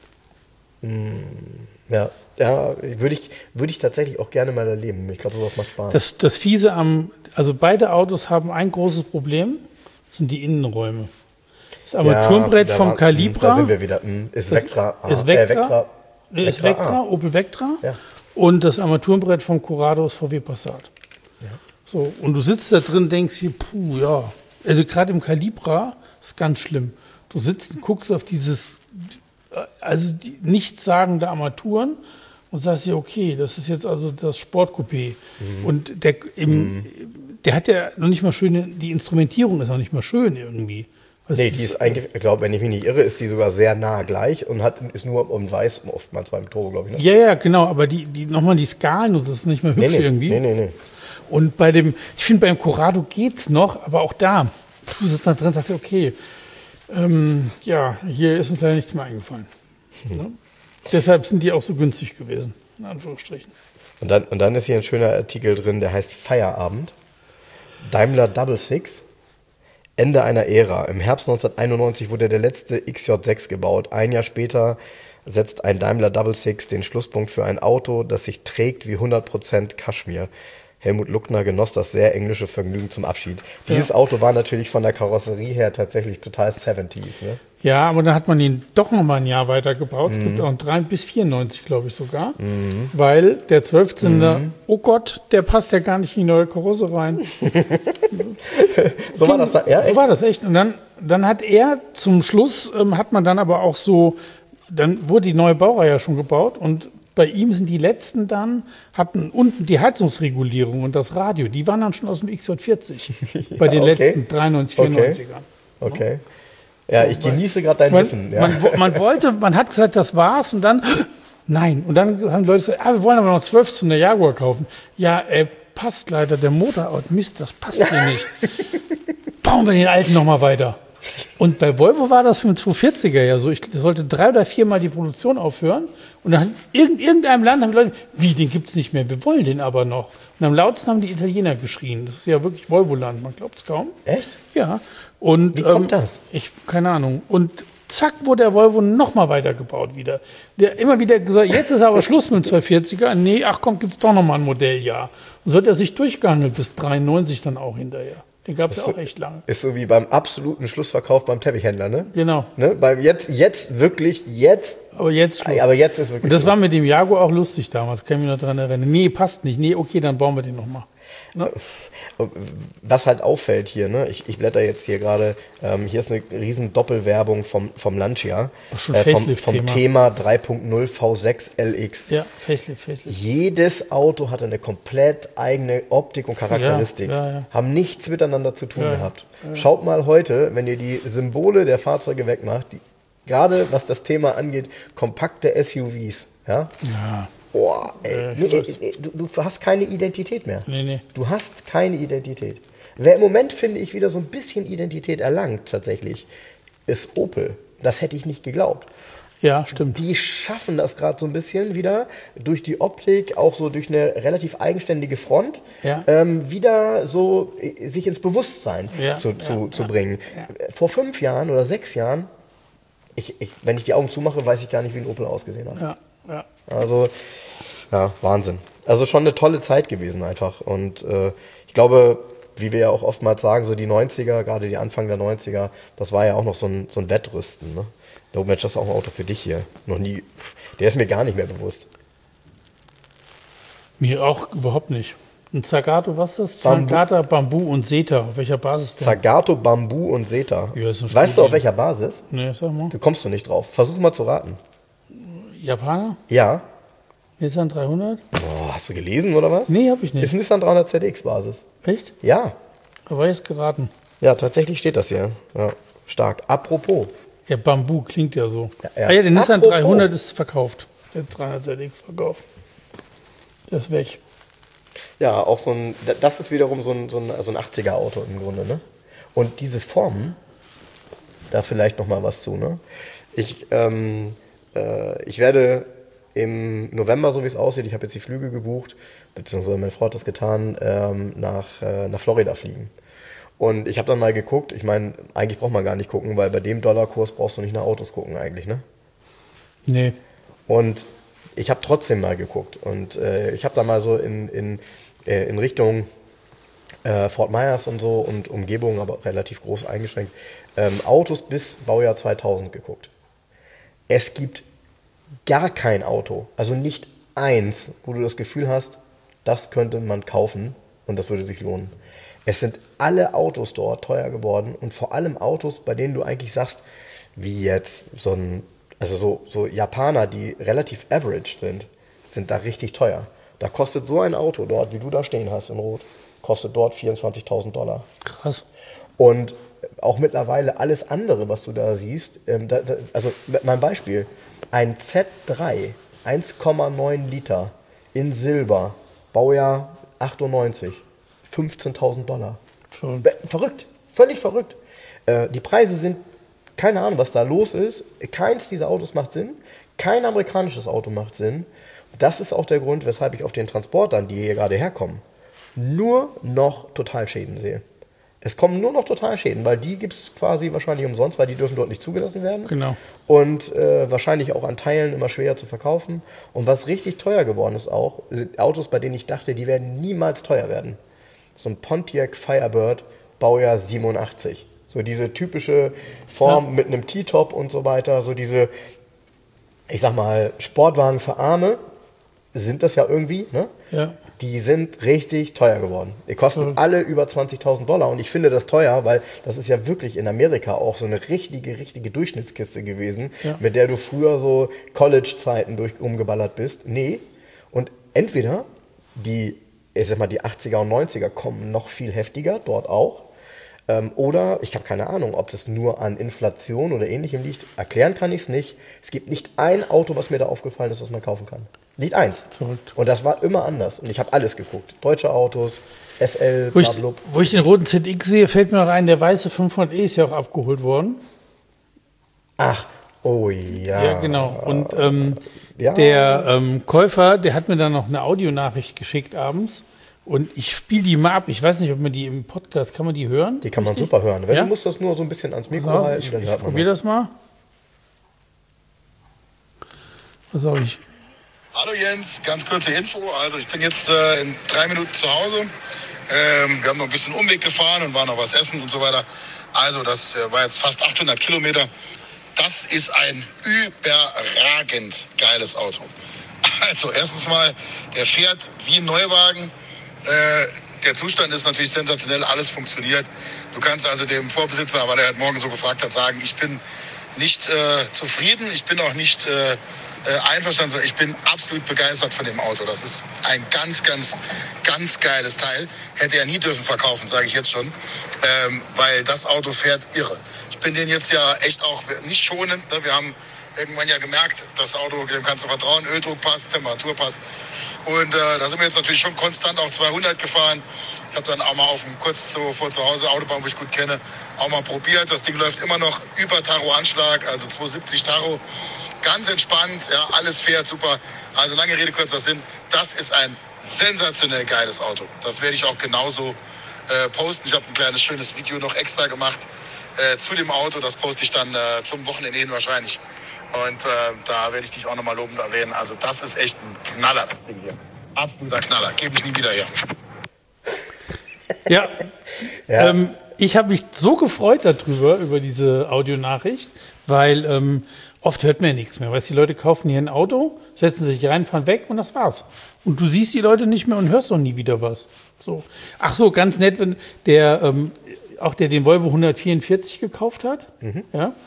Ja, ja würde ich, würde ich tatsächlich auch gerne mal erleben. Ich glaube, sowas macht Spaß. Das, das Fiese am, also beide Autos haben ein großes Problem, das sind die Innenräume. Das Armaturenbrett Ja, da vom war- Calibra. Da sind wir wieder. Hm, Ist Das Vectra. ah, ist Vectra. Äh, Vectra. Nee, ist Vectra, Vectra, ah. Opel Vectra. Ja. Und das Armaturenbrett vom Corrado ist V W Passat. So, und du sitzt da drin, denkst hier, puh, ja. Also gerade im Calibra ist ganz schlimm. Du sitzt und guckst auf dieses, also die nichtssagende Armaturen und sagst dir, okay, das ist jetzt also das Sportcoupé. Mhm. Und der, im, der hat ja noch nicht mal schöne, die Instrumentierung ist noch nicht mal schön irgendwie. Was Nee, die ist eigentlich, ich glaube, wenn ich mich nicht irre, ist die sogar sehr nah gleich und hat, ist nur um weiß, oftmals beim Turbo, glaube ich. Ne? Ja, ja, genau, aber die, die nochmal die Skalen, und das ist nicht mehr hübsch nee, nee, irgendwie. nee, nee, nee. Und bei dem, ich finde, beim Corrado geht's noch, aber auch da, du sitzt da drin und sagst, okay, ähm, ja, hier ist uns ja nichts mehr eingefallen. Ne? Deshalb sind die auch so günstig gewesen, in Anführungsstrichen. Und dann, und dann ist hier ein schöner Artikel drin, der heißt Feierabend. Daimler Double Six. Ende einer Ära. Im Herbst neunzehnhunderteinundneunzig wurde der letzte X J sechs gebaut. Ein Jahr später setzt ein Daimler Double Six den Schlusspunkt für ein Auto, das sich trägt wie hundert Prozent Kaschmir. Helmut Luckner genoss das sehr englische Vergnügen zum Abschied. Dieses Ja. Auto war natürlich von der Karosserie her tatsächlich total siebziger. Ne? Ja, aber dann hat man ihn doch noch mal ein Jahr weiter gebaut. Es gibt auch einen drei bis vierundneunzig, glaube ich sogar. Weil der Zwölfzylinder, Mhm. oh Gott, der passt ja gar nicht in die neue Karosse rein. So war das da. Ja, So echt? war das echt. Und dann, dann hat er zum Schluss, ähm, hat man dann aber auch so, dann wurde die neue Baureihe ja schon gebaut und bei ihm sind die letzten dann, hatten unten die Heizungsregulierung und das Radio, die waren dann schon aus dem X J vierzig. bei den okay. letzten dreiundneunzig, Okay. vierundneunzigern. Okay. Ja, ich genieße gerade dein Man, Wissen. Ja. man, wo- man wollte, man hat gesagt, das war's und dann, nein. Und dann haben die Leute gesagt, ah, wir wollen aber noch zwölf Zylinder Jaguar kaufen. Ja, äh, passt leider, der Motorort, Mist, das passt hier nicht. Bauen wir den alten nochmal weiter. Und bei Volvo war das mit dem zweihundertvierziger ja so. Ich sollte drei oder viermal die Produktion aufhören. Und dann in irgendeinem Land haben die Leute, wie, den gibt es nicht mehr, wir wollen den aber noch. Und am lautsten haben die Italiener geschrien. Das ist ja wirklich Volvo-Land, man glaubt es kaum. Echt? Ja. Und, Wie kommt das? Ich, keine Ahnung. Und zack, wurde der Volvo noch mal weitergebaut wieder. Der immer wieder gesagt, jetzt ist aber Schluss mit dem zweihundertvierziger. Nee, ach komm, gibt es doch noch mal ein Modelljahr. Und so hat er sich durchgehandelt bis dreiundneunzig dann auch hinterher. Den gab es ja auch echt lange. Ist so wie beim absoluten Schlussverkauf beim Teppichhändler, ne? Genau. ne? Beim jetzt, jetzt wirklich, jetzt, Aber jetzt Schluss. aber jetzt ist wirklich Und das Schluss. war mit dem Jaguar auch lustig damals, kann ich mich noch daran erinnern. Nee, passt nicht. Nee, okay, dann bauen wir den noch mal. Ne? Was halt auffällt hier, ne? ich, ich blätter jetzt hier gerade, ähm, hier ist eine riesen Doppelwerbung vom, vom Lancia, Ach, schon äh, vom, Facelift-Thema. vom Thema drei Punkt null V sechs L X. Ja, Facelift, Facelift. Jedes Auto hatte eine komplett eigene Optik und Charakteristik, Ja, ja, ja. haben nichts miteinander zu tun Ja, gehabt. Schaut mal heute, wenn ihr die Symbole der Fahrzeuge wegmacht, die, gerade was das Thema angeht, kompakte S U Vs, ja? Ja. Boah, ey, Ja, ich nee, weiß. ey, du, du hast keine Identität mehr. Nee, nee. Du hast keine Identität. Wer im Moment, finde ich, wieder so ein bisschen Identität erlangt, tatsächlich, ist Opel. Das hätte ich nicht geglaubt. Ja, stimmt. Die schaffen das gerade so ein bisschen wieder durch die Optik, auch so durch eine relativ eigenständige Front, Ja. ähm, wieder so äh, sich ins Bewusstsein Ja, zu, ja, zu, zu ja, bringen. Vor fünf Jahren oder sechs Jahren, ich, ich, wenn ich die Augen zumache, weiß ich gar nicht, wie ein Opel ausgesehen hat. Ja, ja. Also, ja, Wahnsinn. Also schon eine tolle Zeit gewesen einfach. Und äh, ich glaube, wie wir ja auch oftmals sagen, so die neunziger, gerade die Anfang der neunziger, das war ja auch noch so ein, so ein Wettrüsten. Ne? Oh Mensch, das ist auch ein Auto für dich hier. Noch nie, der ist mir gar nicht mehr bewusst. Mir auch überhaupt nicht. Ein Zagato, was ist das? Bambu. Zagato, Bambu und Seta. Auf welcher Basis denn? Zagato, Bambu und Seta. Ja, ist ein Weißt du, auf Studien. welcher Basis? Nee, sag mal. Du kommst du nicht drauf. Versuch mal zu raten. Japaner? Ja, Nissan dreihundert? Boah, hast du gelesen oder was? Nee, habe ich Ist nicht. ein Nissan dreihundert Z X-Basis. Echt? Ja. Aber jetzt geraten. Ja, tatsächlich steht das hier. Ja, stark. Apropos. Ja, Bambu klingt ja so. Ja, ja. Ah ja, der Nissan Apropos. dreihundert ist verkauft. Der dreihundert Z X verkauft. Der ist weg. Ja, auch so ein, das ist wiederum so ein, so ein, so ein achtziger-Auto im Grunde, ne? Und diese Formen, da vielleicht noch mal was zu, ne? Ich, ähm, äh, ich werde im November, so wie es aussieht, ich habe jetzt die Flüge gebucht, beziehungsweise meine Frau hat das getan, ähm, nach, äh, nach Florida fliegen. Und ich habe dann mal geguckt, ich meine, eigentlich braucht man gar nicht gucken, weil bei dem Dollarkurs brauchst du nicht nach Autos gucken eigentlich, ne? Nee. Und ich habe trotzdem mal geguckt und äh, ich habe da mal so in, in, äh, in Richtung äh, Fort Myers und so und Umgebung, aber relativ groß eingeschränkt, ähm, Autos bis Baujahr zweitausend geguckt. Es gibt gar kein Auto, also nicht eins, wo du das Gefühl hast, das könnte man kaufen und das würde sich lohnen. Es sind alle Autos dort teuer geworden und vor allem Autos, bei denen du eigentlich sagst, wie jetzt so ein, also so, so Japaner, die relativ average sind, sind da richtig teuer. Da kostet so ein Auto dort, wie du da stehen hast in Rot, kostet dort vierundzwanzigtausend Dollar. Krass. Und auch mittlerweile alles andere, was du da siehst, ähm, da, da, also mein Beispiel, ein Z drei, eins Komma neun Liter in Silber, Baujahr achtundneunzig, fünfzehntausend Dollar. Schon. Verrückt, völlig verrückt. Äh, die Preise sind, keine Ahnung, was da los ist. Keins dieser Autos macht Sinn. Kein amerikanisches Auto macht Sinn. Das ist auch der Grund, weshalb ich auf den Transportern, die hier gerade herkommen, nur noch Totalschäden sehe. Es kommen nur noch Totalschäden, weil die gibt es quasi wahrscheinlich umsonst, weil die dürfen dort nicht zugelassen werden. Genau. Und äh, wahrscheinlich auch an Teilen immer schwerer zu verkaufen. Und was richtig teuer geworden ist auch, sind Autos, bei denen ich dachte, die werden niemals teuer werden. So ein Pontiac Firebird, Baujahr siebenundachtzig. So diese typische Form ja. mit einem T-Top und so weiter. So diese, ich sag mal, Sportwagen für Arme sind das ja irgendwie, ne? Ja. Die sind richtig teuer geworden. Die kosten mhm. alle über zwanzigtausend Dollar. Und ich finde das teuer, weil das ist ja wirklich in Amerika auch so eine richtige, richtige Durchschnittskiste gewesen, ja. mit der du früher so College-Zeiten durch umgeballert bist. Nee. Und entweder die, ich sag mal, die achtziger und neunziger kommen noch viel heftiger, dort auch. Ähm, oder, ich habe keine Ahnung, ob das nur an Inflation oder Ähnlichem liegt. Erklären kann ich es nicht. Es gibt nicht ein Auto, was mir da aufgefallen ist, was man kaufen kann. Nicht eins. Verrückt. Und das war immer anders. Und ich habe alles geguckt. Deutsche Autos, S L, wo ich, blablabla. wo ich den roten Z X sehe, fällt mir noch ein, der weiße fünfhundert E ist ja auch abgeholt worden. Ach, oh ja. Ja, genau. Und ähm, ja. der ähm, Käufer, der hat mir dann noch eine Audionachricht geschickt abends. Und ich spiele die mal ab. Ich weiß nicht, ob man die im Podcast, kann man die hören? Die kann man Richtig? super hören. Wenn ja? du musst das nur so ein bisschen ans Mikro also, halten, ich, dann ich hört man probier das mal. Was soll ich? Hallo Jens, ganz kurze Info. Also ich bin jetzt äh, in drei Minuten zu Hause. Ähm, wir haben noch ein bisschen Umweg gefahren und waren noch was essen und so weiter. Also das äh, war jetzt fast achthundert Kilometer. Das ist ein überragend geiles Auto. Also erstens mal, der fährt wie ein Neuwagen. Äh, der Zustand ist natürlich sensationell, alles funktioniert. Du kannst also dem Vorbesitzer, weil er heute Morgen so gefragt hat, sagen, ich bin nicht äh, zufrieden, ich bin auch nicht äh, äh, einverstanden, sondern ich bin absolut begeistert von dem Auto. Das ist ein ganz, ganz, ganz geiles Teil. Hätte er nie dürfen verkaufen, sage ich jetzt schon, ähm, weil das Auto fährt irre. Ich bin den jetzt ja echt auch nicht schonend, ne? Wir haben irgendwann ja gemerkt, das Auto, dem kannst du vertrauen, Öldruck passt, Temperatur passt. Und äh, da sind wir jetzt natürlich schon konstant auf zweihundert gefahren. Ich habe dann auch mal auf dem kurz so vor zu Hause, Autobahn, wo ich gut kenne, auch mal probiert. Das Ding läuft immer noch über Taro-Anschlag, also zweihundertsiebzig Taro. Ganz entspannt, ja, alles fährt super. Also lange Rede, kurzer Sinn, das ist ein sensationell geiles Auto. Das werde ich auch genauso äh, posten. Ich habe ein kleines, schönes Video noch extra gemacht äh, zu dem Auto. Das poste ich dann äh, zum Wochenende hin wahrscheinlich. Und äh, da werde ich dich auch nochmal lobend erwähnen. Also das ist echt ein Knaller, das Ding hier. Absoluter Knaller. Gebe ich nie wieder her. Ja. Ja. Ähm, ich habe mich so gefreut darüber, über diese Audionachricht, weil ähm, oft hört man ja nichts mehr. Weißt du, die Leute kaufen hier ein Auto, setzen sich rein, fahren weg und das war's. Und du siehst die Leute nicht mehr und hörst auch nie wieder was. So. Ach so, ganz nett, wenn der, ähm, auch der den Volvo hundertvierundvierzig gekauft hat, mhm. ja,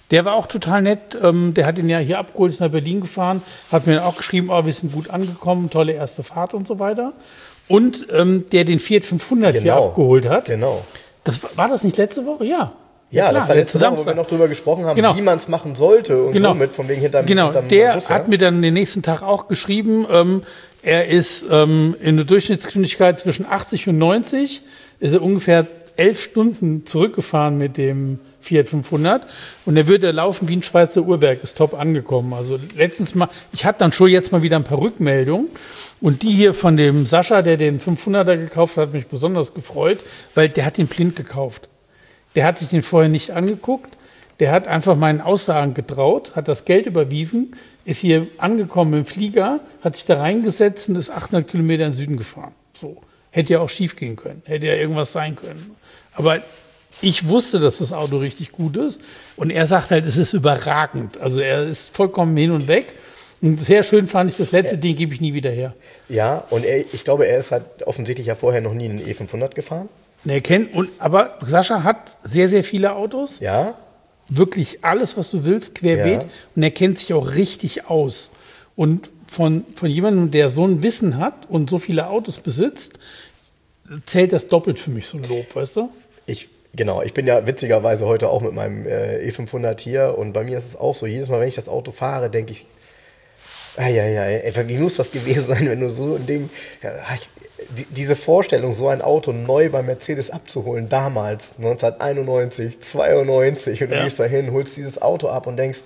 Der war auch total nett. Ähm, der hat ihn ja hier abgeholt, ist nach Berlin gefahren, hat mir auch geschrieben, oh, wir sind gut angekommen, tolle erste Fahrt und so weiter. Und ähm, der den Fiat fünfhundert hier Genau. abgeholt hat. Genau. Das, war das nicht letzte Woche? Ja. Ja, klar, das war letzte Woche, wo wir Samstag. noch drüber gesprochen haben, Genau. wie man es machen sollte und Genau. so mit, von wegen hinterm, Genau, hinterm der Bus, ja. hat mir dann den nächsten Tag auch geschrieben, ähm, er ist ähm, in der Durchschnittsgeschwindigkeit zwischen achtzig und neunzig, ist er ungefähr elf Stunden zurückgefahren mit dem Fiat fünfhundert und er würde laufen wie ein Schweizer Uhrwerk, ist top angekommen. Also letztens mal, ich hatte dann schon jetzt mal wieder ein paar Rückmeldungen und die hier von dem Sascha, der den fünfhunderter gekauft hat, hat mich besonders gefreut, weil der hat den blind gekauft. Der hat sich den vorher nicht angeguckt, der hat einfach meinen Aussagen getraut, hat das Geld überwiesen, ist hier angekommen im Flieger, hat sich da reingesetzt und ist achthundert Kilometer in den Süden gefahren. So. Hätte ja auch schief gehen können, hätte ja irgendwas sein können. Aber ich wusste, dass das Auto richtig gut ist und er sagt halt, es ist überragend. Also er ist vollkommen hin und weg. Und sehr schön fand ich, das letzte ja. Ding gebe ich nie wieder her. Ja, und er, ich glaube, er ist halt offensichtlich ja vorher noch nie einen E fünfhundert gefahren. Er kennt, und, aber Sascha hat sehr, sehr viele Autos. Ja. Wirklich alles, was du willst, querbeet. Ja. Und er kennt sich auch richtig aus. Und von, von jemandem, der so ein Wissen hat und so viele Autos besitzt, zählt das doppelt für mich so ein Lob, weißt du? Ich, genau, ich bin ja witzigerweise heute auch mit meinem äh, E fünfhundert hier und bei mir ist es auch so, jedes Mal, wenn ich das Auto fahre, denke ich, ja, ja, ja, wie muss das gewesen sein, wenn du so ein Ding, ja, ich, die, diese Vorstellung, so ein Auto neu bei Mercedes abzuholen, damals, neunzehnhunderteinundneunzig, zweiundneunzig, und du ja. gehst dahin, holst dieses Auto ab und denkst,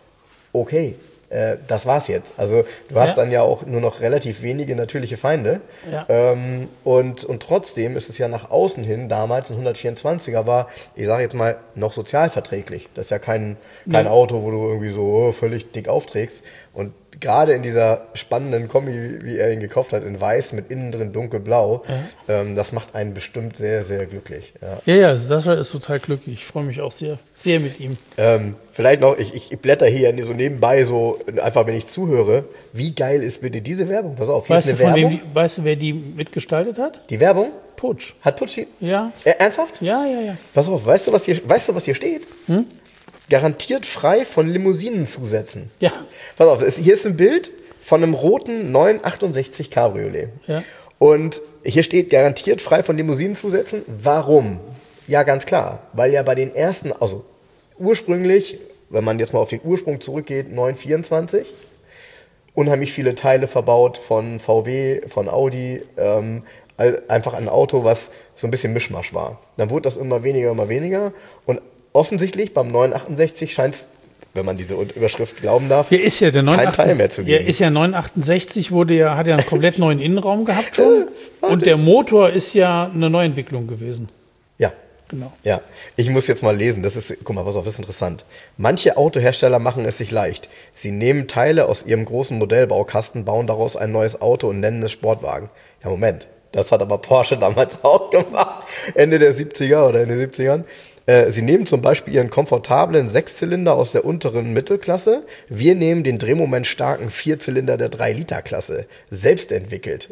okay, äh, das war's jetzt. Also du hast ja. dann ja auch nur noch relativ wenige natürliche Feinde. Ja. Ähm, und, und trotzdem ist es ja nach außen hin, damals ein hundertvierundzwanziger war, ich sage jetzt mal, noch sozialverträglich. Das ist ja kein, kein ja. Auto, wo du irgendwie so oh, völlig dick aufträgst. Und gerade in dieser spannenden Kombi, wie er ihn gekauft hat, in weiß mit innen drin dunkelblau, ja. ähm, das macht einen bestimmt sehr, sehr glücklich. Ja, ja, ja, Sascha ist total glücklich. Ich freue mich auch sehr, sehr mit ihm. Ähm, vielleicht noch, ich, ich blätter hier so nebenbei so, einfach wenn ich zuhöre, wie geil ist bitte diese Werbung? Pass auf, hier weißt ist eine du, von Werbung. wem die, weißt du, wer die mitgestaltet hat? Die Werbung? Putsch. Hat Putsch die? Ja. Äh, ernsthaft? Ja, ja, ja. Pass auf, weißt du, was hier, weißt du, was hier steht? Hm? Garantiert frei von Limousinen-Zusätzen. Ja. Pass auf, es, hier ist ein Bild von einem roten neun achtundsechzig Cabriolet. Ja. Und hier steht garantiert frei von Limousinen-Zusätzen. Warum? Ja, ganz klar. Weil ja bei den ersten, also ursprünglich, wenn man jetzt mal auf den Ursprung zurückgeht, neun vierundzwanzig, unheimlich viele Teile verbaut von V W, von Audi, ähm, einfach ein Auto, was so ein bisschen Mischmasch war. Dann wurde das immer weniger, immer weniger und offensichtlich beim neun achtundsechzig scheint es, wenn man diese Überschrift glauben darf, hier ist ja der kein Teil mehr zu geben. Hier ist ja neun achtundsechzig, wurde ja, hat ja einen komplett neuen Innenraum gehabt schon. Und der Motor ist ja eine Neuentwicklung gewesen. Ja. Genau. Ja, ich muss jetzt mal lesen, das ist, guck mal, pass auf, das ist interessant. Manche Autohersteller machen es sich leicht. Sie nehmen Teile aus ihrem großen Modellbaukasten, bauen daraus ein neues Auto und nennen es Sportwagen. Ja, Moment, das hat aber Porsche damals auch gemacht, Ende der siebziger oder in den siebzigern. Äh, sie nehmen zum Beispiel ihren komfortablen Sechszylinder aus der unteren Mittelklasse. Wir nehmen den drehmomentstarken Vierzylinder der drei Liter Klasse, selbst entwickelt.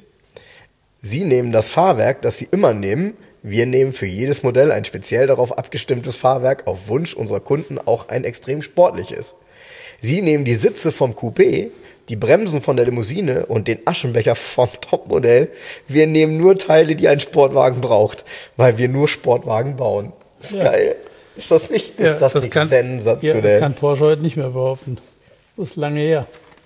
Sie nehmen das Fahrwerk, das sie immer nehmen. Wir nehmen für jedes Modell ein speziell darauf abgestimmtes Fahrwerk, auf Wunsch unserer Kunden auch ein extrem sportliches. Sie nehmen die Sitze vom Coupé, die Bremsen von der Limousine und den Aschenbecher vom Topmodell. Wir nehmen nur Teile, die ein Sportwagen braucht, weil wir nur Sportwagen bauen. Ist Ja. geil. Ist das nicht, ist Ja, das das nicht kann- sensationell? Ja, das kann Porsche heute nicht mehr behaupten. Das ist lange her.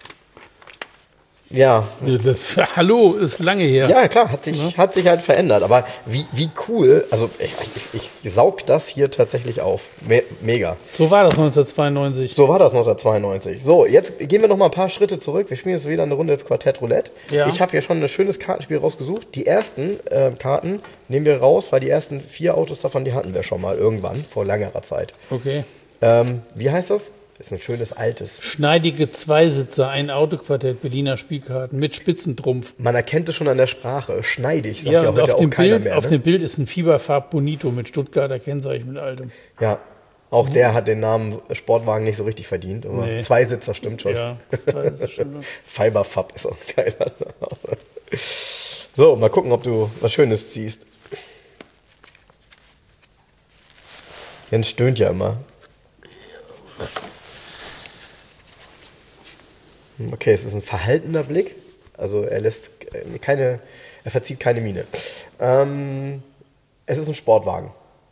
Ja. Ja, Das, hallo, ist lange her. Ja, klar, hat sich, hat sich halt verändert. Aber wie, wie cool, also ich, ich, ich saug das hier tatsächlich auf. Me mega. So war das neunzehnhundertzweiundneunzig. So war das neunzehnhundertzweiundneunzig. So, jetzt gehen wir noch mal ein paar Schritte zurück. Wir spielen jetzt wieder eine Runde Quartett Roulette. Ja. Ich habe hier schon ein schönes Kartenspiel rausgesucht. Die ersten äh, Karten nehmen wir raus, weil die ersten vier Autos davon, die hatten wir schon mal irgendwann, vor längerer Zeit. Okay. Ähm, wie heißt das? Das ist ein schönes altes. Schneidige Zweisitzer, ein Autoquartett, Berliner Spielkarten mit Spitzentrumpf. Man erkennt es schon an der Sprache. Schneidig, sagt Ja, ja und heute auf auch dem, keiner Bild, mehr. auf Ne? dem Bild ist ein Fieberfarb Bonito mit Stuttgarter Kennzeichen mit altem. Ja, auch der hat den Namen Sportwagen nicht so richtig verdient. Aber Nee. Zweisitzer stimmt schon. Ja, Zweisitzer stimmt. Fiberfab ist auch ein geiler Name. So, mal gucken, ob du was Schönes ziehst. Jens stöhnt ja immer. Okay, es ist ein verhaltener Blick. Also er lässt keine, er verzieht keine Miene. Ähm, es ist ein Sportwagen.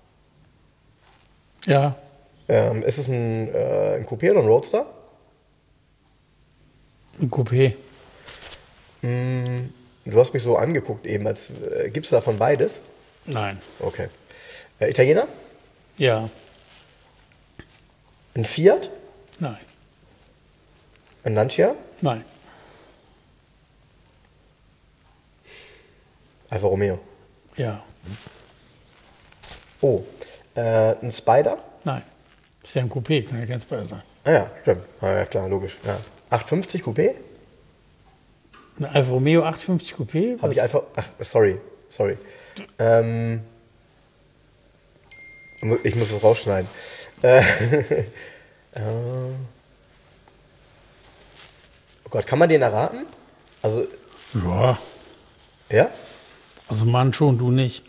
Ja. Ähm, ist es ein, äh, ein Coupé oder ein Roadster? Ein Coupé. Mm, du hast mich so angeguckt eben, als äh, gibt es davon beides? Nein. Okay. Äh, Italiener? Ja. Ein Fiat? Nein. Ein Lancia? Nein. Alfa Romeo. Ja. Oh, äh, ein Spider? Nein. Ist ja ein Coupé, kann ja kein Spider sein. Ah ja, stimmt. Ah, ja, klar, logisch. Ja. achthundertfünfzig Coupé? Ein Alfa Romeo achthundertfünfzig Coupé? Habe ich einfach. Ach, sorry, sorry. Ähm, ich muss es rausschneiden. Äh, äh, oh Gott, kann man den erraten? Also, Ja. ja? Also Mann schon, du nicht.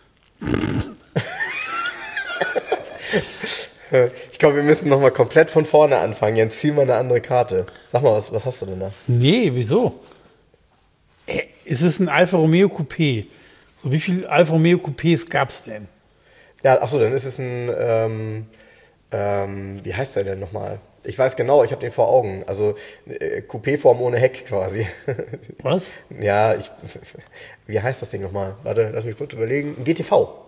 Ich glaube, wir müssen nochmal komplett von vorne anfangen. Jetzt zieh mal eine andere Karte. Sag mal, was, was hast du denn da? Nee, wieso? Äh, Es ist ein Alfa Romeo Coupé. So, wie viele Alfa Romeo Coupés gab es denn? Ja, achso, dann ist es ein. Ähm, ähm, wie heißt der denn nochmal? Ich weiß genau, ich habe den vor Augen. Also äh, Coupé-Form ohne Heck quasi. Was? Ja, ich, wie heißt das Ding nochmal? Warte, lass mich kurz überlegen. Ein G T V.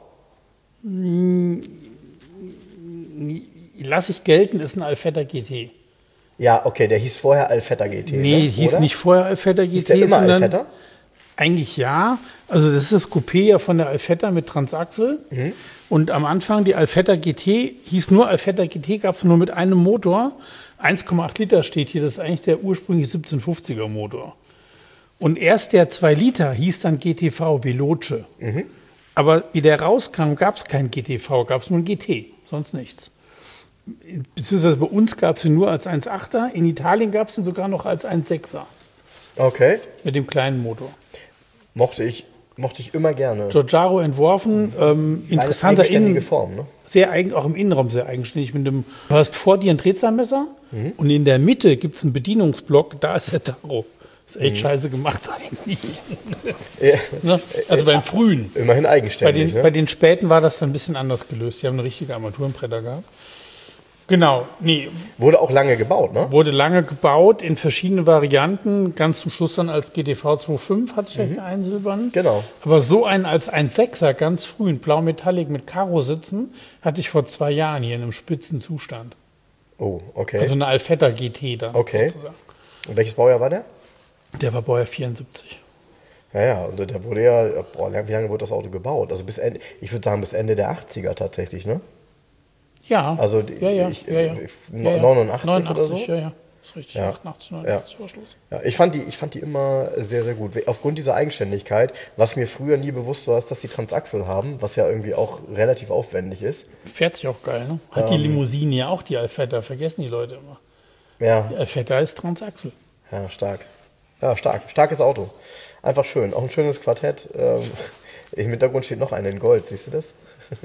Lass ich gelten, ist ein Alfetta G T. Ja, okay, der hieß vorher Alfetta G T. Nee, ne? hieß Oder? nicht vorher Alfetta G T, Hieß der immer sondern Alfetta? eigentlich ja. Also das ist das Coupé ja von der Alfetta mit Transaxel. Mhm. Und am Anfang die Alfetta G T hieß nur Alfetta G T, gab es nur mit einem Motor. eins Komma acht Liter steht hier, das ist eigentlich der ursprüngliche siebzehnhundertfünfziger Motor. Und erst der zwei Liter hieß dann G T V Veloce. Mhm. Aber wie der rauskam, gab es kein G T V, gab es nur ein G T, sonst nichts. Beziehungsweise bei uns gab es ihn nur als eins Komma achter, in Italien gab es ihn sogar noch als eins Komma sechser Okay, mit dem kleinen Motor. mochte ich, mochte ich immer gerne. Giorgiaro entworfen, ähm, interessanter eigenständige Innen, Form, ne? sehr eigen, auch im Innenraum sehr eigenständig. Mit dem, du hast vor dir ein Drehzahlmesser und in der Mitte gibt es einen Bedienungsblock, da ist der Taro. Ist echt scheiße gemacht eigentlich. Ja, Ne? Also beim frühen. immerhin Bei eigenständig. den, ne? bei den späten war das dann ein bisschen anders gelöst. Die haben eine richtige Armaturenbretter gehabt. Genau, nee, Wurde auch lange gebaut, ne? wurde lange gebaut in verschiedenen Varianten. Ganz zum Schluss dann als G T V zwei Komma fünf hatte ich ja hier einen silbernen. Genau. Aber so einen als eins Komma sechser, ganz früh, in Blau Metallic mit Karo-Sitzen, hatte ich vor zwei Jahren hier in einem spitzen Zustand. Oh, okay. Also eine Alfetta G T dann Okay. sozusagen. Und welches Baujahr war der? Der war Baujahr vierundsiebzig. Ja, ja, und der wurde ja, boah, wie lange wurde das Auto gebaut? Also bis Ende, ich würde sagen bis Ende der achtziger tatsächlich, ne? Ja, Also die- ja, ja, ich- ja, ja. ich- ja, ja. neunundachtzig oder so? Ja, ja, ist richtig. Ja. achtundachtzig, neunundachtzig war Schluss. Ja, ich fand, die, ich fand die immer sehr, sehr gut. Aufgrund dieser Eigenständigkeit, was mir früher nie bewusst war, ist, dass die Transaxel haben, was ja irgendwie auch relativ aufwendig ist. Fährt sich auch geil, ne? Hat die Limousine ja auch, die Alfetta, vergessen die Leute immer. Ja, Die Alfetta ist Transaxel. ja, stark. Ja, stark. Starkes Auto. Einfach schön. Auch ein schönes Quartett. Ähm, im Hintergrund steht noch eine in Gold, siehst du das?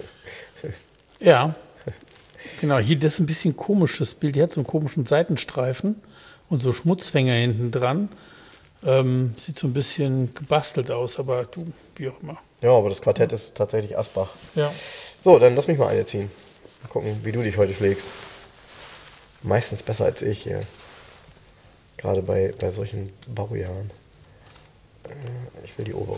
Ja, genau. Hier, das ist ein bisschen komisch, das Bild. Hier hat so einen komischen Seitenstreifen und so Schmutzfänger hinten dran. Ähm, sieht so ein bisschen gebastelt aus, aber du, wie auch immer. Ja, aber das Quartett ist tatsächlich Asbach. Ja. So, dann lass mich mal eine ziehen. Mal gucken, wie du dich heute schlägst. Meistens besser als ich hier. Gerade bei, bei solchen Baujahren. Äh, Ich will die obere.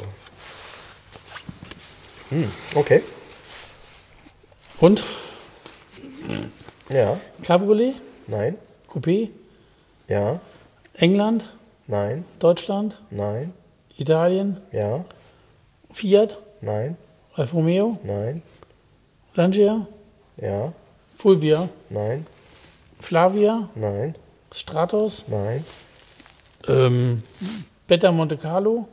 Hm, okay. Und? Ja, Cabriolet? nein, Coupé? ja, England? nein, Deutschland? nein, Italien? ja, Fiat? nein, Alfa Romeo? nein, Lancia? ja, Fulvia? nein, Flavia? nein, Stratos? nein, Ähm, Beta Monte Carlo?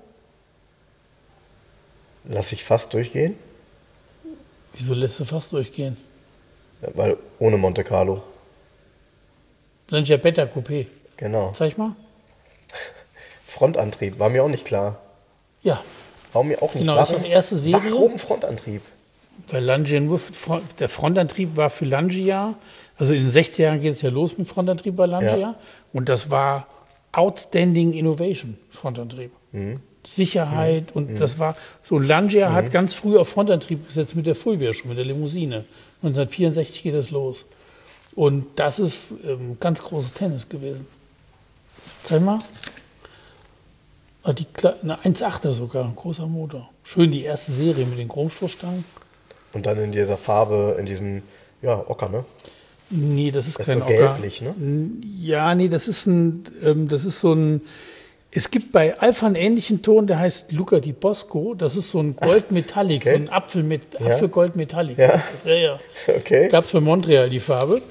lass ich fast durchgehen, Wieso lässt du fast durchgehen? weil ohne Monte Carlo, Lancia Beta Coupé. genau. Zeig mal. Frontantrieb, war mir auch nicht klar. Ja, War mir auch nicht genau, klar. das ist die erste Serie. Warum Frontantrieb? Weil Langia nur, für, der Frontantrieb war für Langia, also in den sechziger Jahren geht es ja los mit Frontantrieb bei Langia. Ja. Und das war Outstanding Innovation, Frontantrieb. Mhm. Sicherheit mhm. und mhm. das war so. Langia mhm. hat ganz früh auf Frontantrieb gesetzt mit der Fulvia schon, mit der Limousine. neunzehnhundertvierundsechzig geht das los. Und das ist ähm, ganz großes Tennis gewesen. Zeig mal. Die, eine eins Komma achter sogar, ein großer Motor. Schön die erste Serie mit den Chromstoßstangen. Und dann in dieser Farbe, in diesem, ja, Ocker, ne? Nee, das ist das kein ist so Ocker. Gelblich, ne? Ja, nee, das ist ein, ähm, das ist so ein, es gibt bei Alpha einen ähnlichen Ton, der heißt Luca di Bosco. Das ist so ein Goldmetallic, okay. so ein Apfel mit ja. Apfelgoldmetallic. Ja. ja, ja. Okay. Gab es für Montreal die Farbe.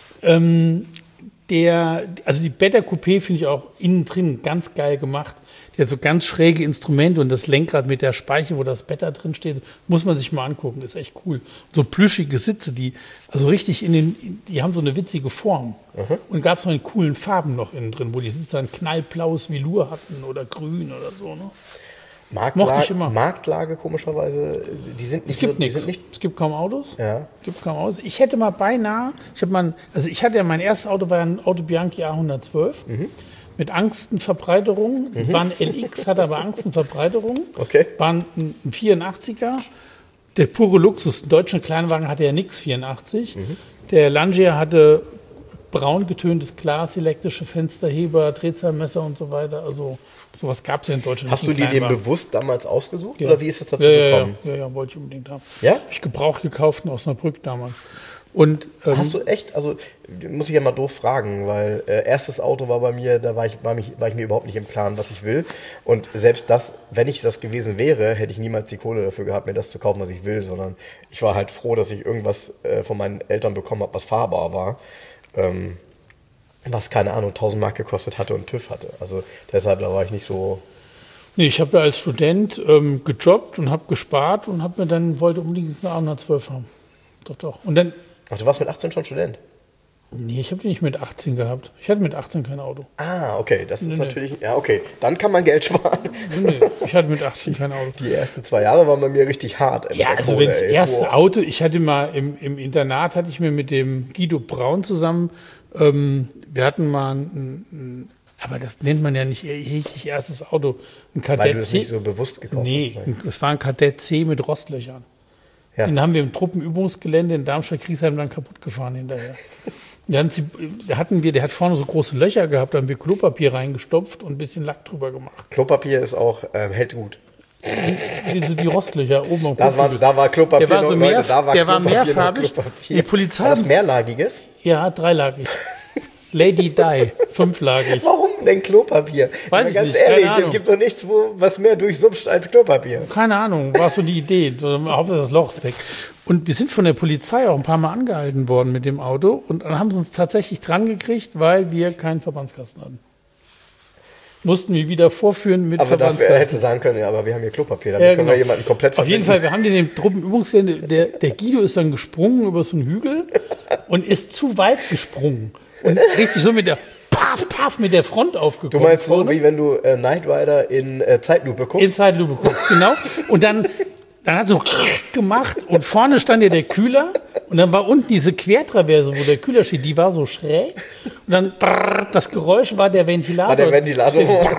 Ähm, der, also die Beta Coupé finde ich auch innen drin ganz geil gemacht. Der hat so ganz schräge Instrumente und das Lenkrad mit der Speiche, wo das Beta drin steht, muss man sich mal angucken, ist echt cool. So plüschige Sitze, die also richtig in den, die haben so eine witzige Form. Mhm. Und gab es noch in coolen Farben noch innen drin, wo die Sitze dann knallblaues Velour hatten oder grün oder so. Ne? Marktla- Mochte ich immer. Marktlage komischerweise, die sind nicht es gibt so, nichts. Sind nicht es gibt kaum Autos. Ja. Es gibt kaum Autos. Ich hätte mal beinahe, ich habe mal, also ich hatte ja mein erstes Auto war ein Auto Bianchi A hundertzwölf. Mhm. Mit Angstenverbreiterung. Mhm. War ein L X, hatte aber Angstenverbreiterung. Okay. War ein, ein vierundachtziger. Der pure Luxus. Ein deutscher Kleinwagen hatte ja nichts, vierundachtzig. Mhm. Der Langia hatte braun getöntes Glas, elektrische Fensterheber, Drehzahlmesser und so weiter. Also sowas gab es ja in Deutschland. Hast du dir den bewusst damals ausgesucht? Ja. Oder wie ist das dazu ja, gekommen? Ja, ja, ja, wollte ich unbedingt haben. Ja? Ich gebraucht gekauft in Osnabrück damals. Und, ähm, hast du echt, also muss ich ja mal doof fragen, weil äh, erstes Auto war bei mir, da war ich, war, mich, war ich mir überhaupt nicht im Klaren, was ich will. Und selbst das, wenn ich das gewesen wäre, hätte ich niemals die Kohle dafür gehabt, mir das zu kaufen, was ich will, sondern ich war halt froh, dass ich irgendwas äh, von meinen Eltern bekommen habe, was fahrbar war, ähm, was, keine Ahnung, tausend Mark gekostet hatte und TÜV hatte. Also deshalb, da war ich nicht so... Nee, ich habe ja als Student ähm, gejobbt und habe gespart und habe mir dann, wollte unbedingt eine A hundertzwölf haben. Doch, doch. Und dann... Ach, du warst mit achtzehn schon Student? Nee, ich habe die nicht mit achtzehn gehabt. Ich hatte mit achtzehn kein Auto. Ah, okay, das ist nee, natürlich, nee. ja okay, dann kann man Geld sparen. Nee, nee, ich hatte mit achtzehn kein Auto. Die ersten zwei Jahre waren bei mir richtig hart. Ja, also wenn das erste Auto, ich hatte mal im, im Internat, hatte ich mir mit dem Guido Braun zusammen, ähm, wir hatten mal ein, ein, aber das nennt man ja nicht richtig erstes Auto, ein Kadett C. Weil du es nicht so bewusst gekauft nee, hast. Nee, es war ein Kadett C mit Rostlöchern. Ja. Den haben wir im Truppenübungsgelände in Darmstadt-Kriesheim dann kaputt gefahren hinterher. Dann hatten wir, der hat vorne so große Löcher gehabt, da haben wir Klopapier reingestopft und ein bisschen Lack drüber gemacht. Klopapier ist auch, ähm, hält gut. Diese, die Rostlöcher oben am das war, Da war Klopapier der war so noch, mehr, Leute, da war der Klopapier war mehrfarbig. Die Polizei war das mehrlagiges? Ja, dreilagig. Lady Di, fünflagig. Warum denn Klopapier? Weiß ich ganz nicht, ehrlich, keine es gibt doch nichts, wo, was mehr durchsupscht als Klopapier. Keine Ahnung, war so die Idee. Hauptsache das Loch ist weg. Und wir sind von der Polizei auch ein paar Mal angehalten worden mit dem Auto. Und dann haben sie uns tatsächlich dran gekriegt, weil wir keinen Verbandskasten hatten. Mussten wir wieder vorführen mit aber Verbandskasten. Aber hättest du sagen können, ja, aber wir haben hier Klopapier, damit ja, können genau. wir jemanden komplett Auf jeden Fall, wir haben den im Truppenübungsgelände, der, der Guido ist dann gesprungen über so einen Hügel und ist zu weit gesprungen. Und richtig so mit der Paff, Paff mit der Front aufgekommen. Du meinst so, wie wenn du äh, Knight Rider in äh, Zeitlupe guckst? In Zeitlupe guckst, genau. Und dann, dann hat so gemacht und vorne stand ja der Kühler und dann war unten diese Quertraverse, wo der Kühler steht, die war so schräg. Und dann brrr, das Geräusch war der Ventilator. War der Ventilator.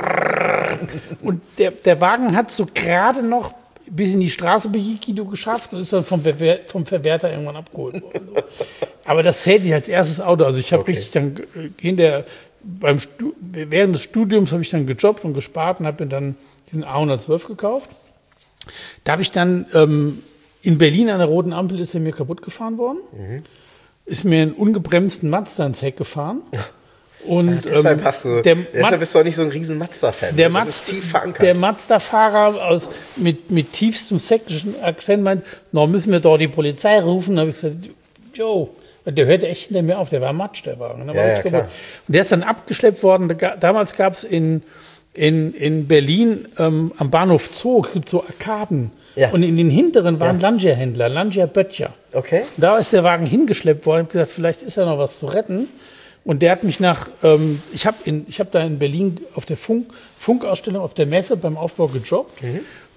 Und der, der Wagen hat so gerade noch bis in die Straße bei Guido geschafft und ist dann vom, Verwer- vom Verwerter irgendwann abgeholt worden. So. Aber das zählt nicht als erstes Auto. Also ich habe okay. richtig dann in der, beim Stu- während des Studiums habe ich dann gejobbt und gespart und habe mir dann diesen A hundertzwölf gekauft. Da habe ich dann ähm, in Berlin an der roten Ampel ist er mir kaputt gefahren worden. Mhm. Ist mir einen ungebremsten Mazda ins Heck gefaffen. Und, ja, deshalb, ähm, hast du, der deshalb Ma- bist du auch nicht so ein riesen Mazda-Fan. Der, das Maz- ist tief verankert. Der Mazda-Fahrer aus, mit, mit tiefstem sächsischen Akzent meint, na, müssen wir doch die Polizei rufen. Da habe ich gesagt, jo, der hörte echt hinter mir auf, der war Matsch, der Wagen. Der ja, war ja, klar. Und der ist dann abgeschleppt worden. Da, damals gab es in, in, in Berlin ähm, am Bahnhof Zoo gibt so Arkaden. Ja. Und in den hinteren waren ja. Langia-Händler, Langia-Böttcher. Okay. Da ist der Wagen hingeschleppt worden. Ich habe gesagt, vielleicht ist ja noch was zu retten. Und der hat mich nach, ähm, ich habe hab da in Berlin auf der Funk, Funkausstellung, auf der Messe beim Aufbau gejobbt. Mhm.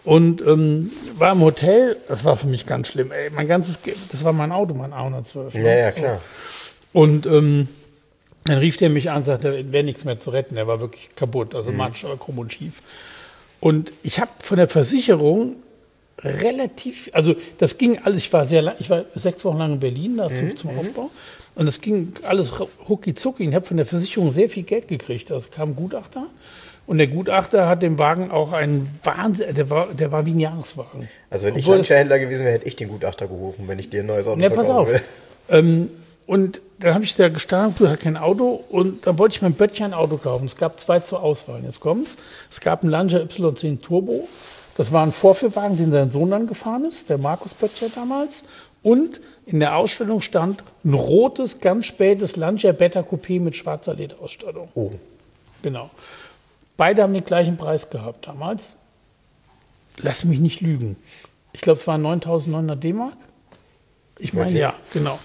Und ähm, war im Hotel, das war für mich ganz schlimm. Ey, mein ganzes, Ge- das war mein Auto, mein A hundertzwölf. Ja, ja, klar. Und ähm, dann rief der mich an und sagte, wäre nichts mehr zu retten. Der war wirklich kaputt, also Matsch, aber krumm und schief. Und ich habe von der Versicherung relativ, also das ging alles, ich war sehr lang, ich war sechs Wochen lang in Berlin dazu mhm. zum Aufbau. Und das ging alles hucki zucki. Ich habe von der Versicherung sehr viel Geld gekriegt. Also kam ein Gutachter. Und der Gutachter hat dem Wagen auch einen Wahnsinn, der war, der war wie ein Jahreswagen. Also wenn ich Obwohl das- Lancia-Händler gewesen wäre, hätte ich den Gutachter gerufen, wenn ich dir ein neues Auto Ne, pass verkaufen auf. will. Ähm, und dann habe ich da gestanden, du hast kein Auto. Und dann wollte ich mein Böttcher ein Auto kaufen. Es gab zwei zur Auswahl. Jetzt kommt's. Es gab einen Lancia Y zehn Turbo. Das war ein Vorführwagen, den sein Sohn dann gefahren ist, der Markus Böttcher damals. Und in der Ausstellung stand ein rotes, ganz spätes Lancia Beta Coupé mit schwarzer Lederausstattung. Oh. Genau. Beide haben den gleichen Preis gehabt damals. Lass mich nicht lügen. Ich glaube, es waren neuntausendneunhundert D-Mark. Ich meine, Okay. ja, genau.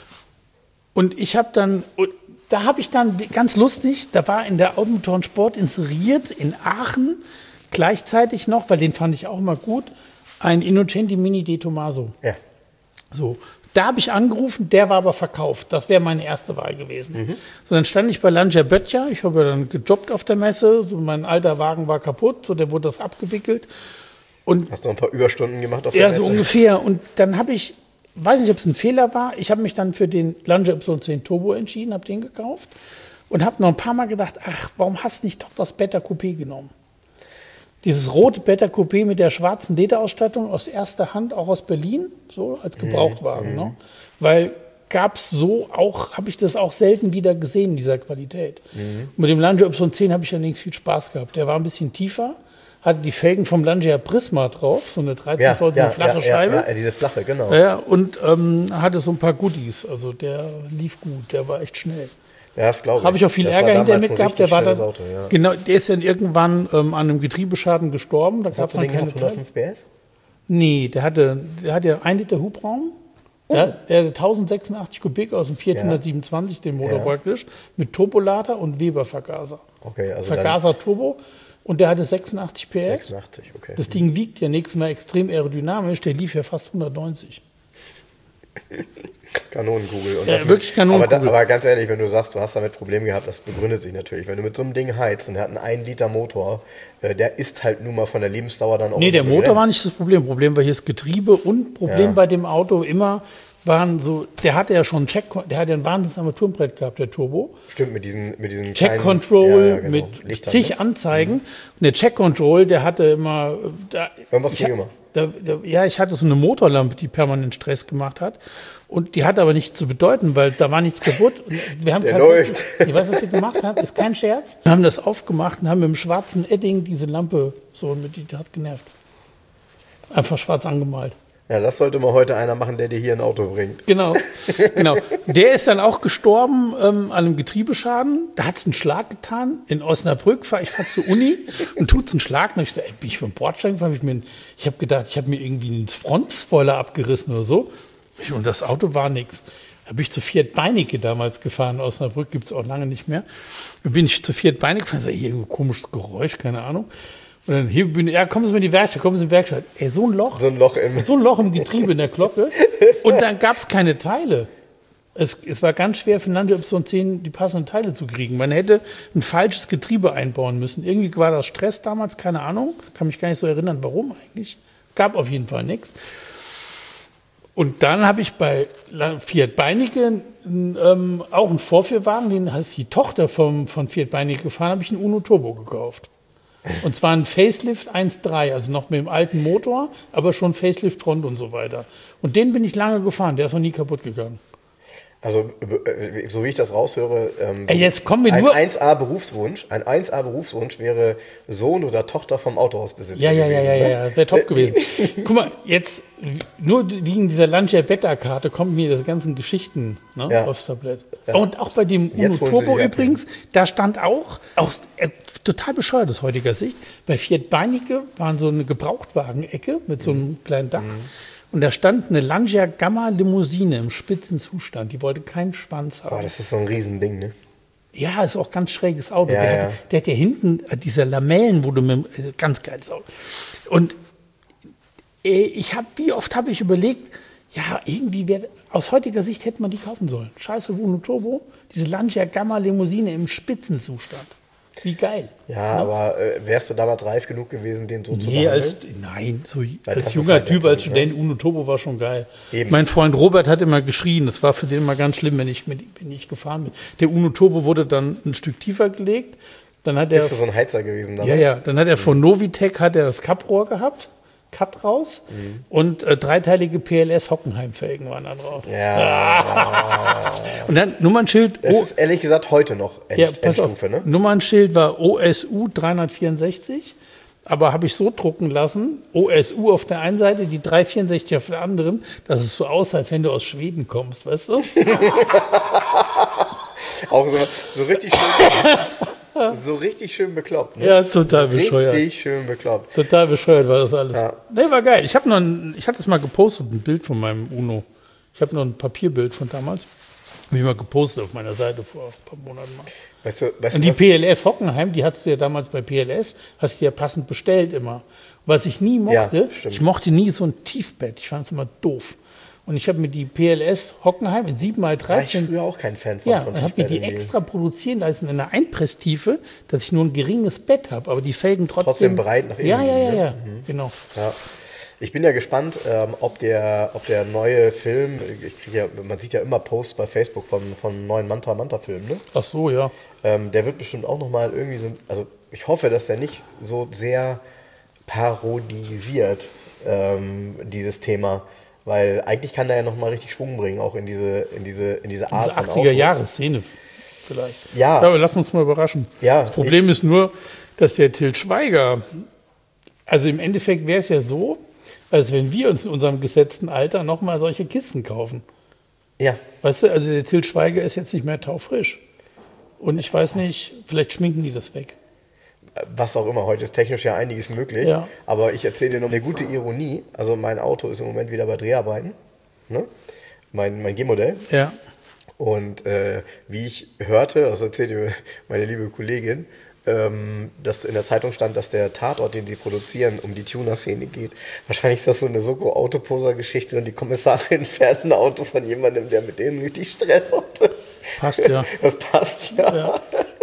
Und ich habe dann, und da habe ich dann, ganz lustig, da war in der Automotor und Sport inseriert in Aachen gleichzeitig noch, weil den fand ich auch mal gut, ein Innocenti Mini De Tomaso. Ja. So, da habe ich angerufen, der war aber verkauft. Das wäre meine erste Wahl gewesen. Mhm. So, dann stand ich bei Lancia Böttcher. Ich habe ja dann gejobbt auf der Messe. So, mein alter Wagen war kaputt, so der wurde das abgewickelt. Und Hast du noch ein paar Überstunden gemacht auf ja, der so Messe? ungefähr. Und dann habe ich, weiß nicht, ob es ein Fehler war, ich habe mich dann für den Lancia Y zehn Turbo entschieden, habe den gekauft und habe noch ein paar Mal gedacht, ach, warum hast du nicht doch das Beta Coupé genommen? Dieses rote Beta Coupé mit der schwarzen Lederausstattung aus erster Hand, auch aus Berlin, so als Gebrauchtwagen. Mhm. Ne? Weil gab es so auch, habe ich das auch selten wieder gesehen in dieser Qualität. Mhm. Mit dem Lancia Y zehn habe ich allerdings viel Spaß gehabt. Der war ein bisschen tiefer, hatte die Felgen vom Lancia Prisma drauf, so eine dreizehn Zoll, so eine flache ja, Scheibe. Ja, ja, diese flache, genau. Ja, und ähm, hatte so ein paar Goodies. Also der lief gut, der war echt schnell. Ja, das glaube ich. Habe ich auch viel Das Ärger war hinterher damals mit ein gehabt. Der richtig war dann, schnelles Auto, ja. genau, der ist dann irgendwann ähm, an einem Getriebeschaden gestorben. Da Was gab hast es du dann denn keine gehabt, Teile. hundertfünf P S? Nee, der hatte, der hatte ein Liter Hubraum. Oh. Der, der hatte tausendsechsundachtzig Kubik aus dem Fiat Ja. hundertsiebenundzwanzig, den Motor Ja. praktisch, mit Turbolader und Weber-Vergaser. Okay, also dann Vergaser Turbo. Und der hatte sechsundachtzig P S. sechsundachtzig, okay. Das Ding wiegt ja nächstes Mal extrem aerodynamisch. Der lief ja fast hundertneunzig. Kanonenkugel. Und Ja, das wirklich mit- Kanonenkugel. Aber, da, aber ganz ehrlich, wenn du sagst, du hast damit Probleme gehabt, das begründet sich natürlich. Wenn du mit so einem Ding heizt und der hat einen ein Liter Motor, äh, der ist halt nun mal von der Lebensdauer dann auch Nee, der immer Motor begrenzt. war nicht das Problem. Problem war hier das Getriebe und Problem Ja. bei dem Auto immer waren so, der hatte ja schon Check, der hatte ja ein wahnsinniges Armaturenbrett gehabt, der Turbo. Stimmt, mit diesen, mit diesen Check kleinen- Control ja, ja, genau, mit Lichtern, zig ne? Anzeigen. Und der Check Control, der hatte immer. Da, Irgendwas ich ging ha- immer. Da, da, ja, ich hatte so eine Motorlampe, die permanent Stress gemacht hat. Und die hat aber nichts zu bedeuten, weil da war nichts kaputt. Und wir haben Der tatsächlich, läuft. ich weiß, was wir gemacht haben, ist kein Scherz. Wir haben das aufgemacht und haben mit dem schwarzen Edding diese Lampe so mit, die hat genervt. Einfach schwarz angemalt. Ja, das sollte mal heute einer machen, der dir hier ein Auto bringt. Genau, genau. Der ist dann auch gestorben ähm, an einem Getriebeschaden. Da hat es einen Schlag getan. In Osnabrück fahr ich fahr zur Uni und tut es einen Schlag. Und hab ich gesagt, ey, bin ich vom Bordstein gefahren? Hab Ich, mir einen- ich habe gedacht, ich habe mir irgendwie einen Frontspoiler abgerissen oder so. Und das Auto war nichts. Da bin ich zu Fiat Beinecke damals gefahren. In Osnabrück gibt es auch lange nicht mehr. Da bin ich zu Fiat Beinecke gefahren. So, hier irgendein komisches Geräusch, keine Ahnung. Und dann hier bin ich, ja, kommen Sie mal in die Werkstatt, kommen Sie in die Werkstatt. Ey, so ein Loch. So ein Loch im... So ein Loch im Getriebe in der Glocke. Und dann gab es keine Teile. Es, es war ganz schwer für Lancia Y zehn die passenden Teile zu kriegen. Man hätte ein falsches Getriebe einbauen müssen. Irgendwie war das Stress damals, keine Ahnung. Kann mich gar nicht so erinnern, warum eigentlich. Gab auf jeden Fall nichts. Und dann habe ich bei Fiat Beinecke ähm, auch einen Vorführwagen, den heißt die Tochter vom, von Fiat Beinecke gefahren, habe ich einen Uno Turbo gekauft. Und zwar ein Facelift eins Punkt drei, also noch mit dem alten Motor, aber schon Facelift Front und so weiter. Und den bin ich lange gefahren, der ist noch nie kaputt gegangen. Also, äh, so wie ich das raushöre, ähm, Ey, jetzt kommen wir ein nur- eins A Berufswunsch, ein eins A Berufswunsch wäre Sohn oder Tochter vom Autohausbesitzer Ja, ja, ja, gewesen, ja, ne? ja, wäre top gewesen. Guck mal, jetzt nur wegen dieser Lancia Beta-Karte kommen mir diese ganzen Geschichten ne, Ja. aufs Tablett. Ja. Und auch bei dem Uno Jetzt holen sie Turbo dich ab, übrigens, da stand auch, auch äh, total bescheuert aus heutiger Sicht, bei Fiat Beinecke waren so eine Gebrauchtwagen-Ecke mit so einem kleinen Dach. Und da stand eine Lancia Gamma Limousine im Spitzenzustand. Die wollte keinen Schwanz haben. Boah, das ist so ein Riesending, ne? Ja, ist auch ganz schräges Auto. Ja, der, ja. Hat, der hat ja hinten äh, diese Lamellen, wo du mit dem- äh, ganz geiles Auto. Und Ich habe, wie oft habe ich überlegt, ja, irgendwie wäre, aus heutiger Sicht hätte man die kaufen sollen. Scheiße, Uno Turbo, diese Lancia Gamma Limousine im Spitzenzustand. Wie geil. Ja, ja. aber äh, wärst du damals reif genug gewesen, den so nee, zu behandeln? Als, nein, so Weil als junger halt Typ, Punkt, als Student, ne? Uno Turbo war schon geil. Eben. Mein Freund Robert hat immer geschrien, das war für den immer ganz schlimm, wenn ich, wenn ich gefahren bin. Der Uno Turbo wurde dann ein Stück tiefer gelegt. Dann hat Bist er, du so ein Heizer gewesen damals? Ja, ja. Dann hat er von Novitec hat er das Kapprohr gehabt. Cut raus mhm. und äh, dreiteilige P L S Hockenheim-Felgen waren da drauf. Ja. Ah. Und dann Nummernschild. Das ist ehrlich gesagt heute noch End, ja, pass Endstufe, auf, ne? Nummernschild war O S U dreihundertvierundsechzig, aber habe ich so drucken lassen, O S U auf der einen Seite, die dreihundertvierundsechzig auf der anderen, dass es so aussah, als wenn du aus Schweden kommst, weißt du? Auch so, so richtig schön. So richtig schön bekloppt. Ne? Ja, total bescheuert. Richtig schön bekloppt. Total bescheuert war das alles. Ja. Nee, war geil. Ich habe noch ein, ich hatte es mal gepostet, ein Bild von meinem Uno. Ich habe noch ein Papierbild von damals. Habe ich mal gepostet auf meiner Seite vor ein paar Monaten mal. Weißt du, weißt Und du die was? P L S Hockenheim, die hattest du ja damals bei P L S, hast du ja passend bestellt immer. Was ich nie mochte, Ja, stimmt. ich mochte nie so ein Tiefbett. Ich fand es immer doof. Und ich habe mir die P L S Hockenheim in sieben mal War ich dreizehn. früher auch kein Fan von. Ja, von und habe mir die Tiefbett extra produzieren lassen in einer Einpresstiefe, dass ich nur ein geringes Bett habe, aber die Felgen trotzdem. Trotzdem breit nach innen. Ja, ja, ja, ne? ja, mhm. genau. Ja. Ich bin ja gespannt, ähm, ob, der, ob der neue Film, ich krieg ja, man sieht ja immer Posts bei Facebook von, von neuen Manta-Manta-Filmen, ne? Ach so, ja. Ähm, der wird bestimmt auch nochmal irgendwie so, also ich hoffe, dass der nicht so sehr parodisiert, ähm, dieses Thema. Weil eigentlich kann der ja nochmal richtig Schwung bringen, auch in diese, in diese, in diese Art Diese von achtziger-Jahre-Szene vielleicht. Ja. Aber lass uns mal überraschen. Ja, das Problem ist nur, dass der Til Schweiger, also im Endeffekt wäre es ja so, als wenn wir uns in unserem gesetzten Alter nochmal solche Kisten kaufen. Ja. Weißt du, also der Til Schweiger ist jetzt nicht mehr taufrisch. Und ich weiß nicht, vielleicht schminken die das weg. Was auch immer, heute ist technisch ja einiges möglich, Ja. aber ich erzähle dir noch eine gute Ironie. Also mein Auto ist im Moment wieder bei Dreharbeiten, ne? mein, mein G-Modell. Ja. Und äh, wie ich hörte, also erzählte mir meine liebe Kollegin, ähm, dass in der Zeitung stand, dass der Tatort, den sie produzieren, um die Tuner-Szene geht. Wahrscheinlich ist das so eine Soko-Autoposer-Geschichte und die Kommissarin fährt ein Auto von jemandem, der mit denen richtig Stress hatte. Passt ja. Das passt ja. Ja.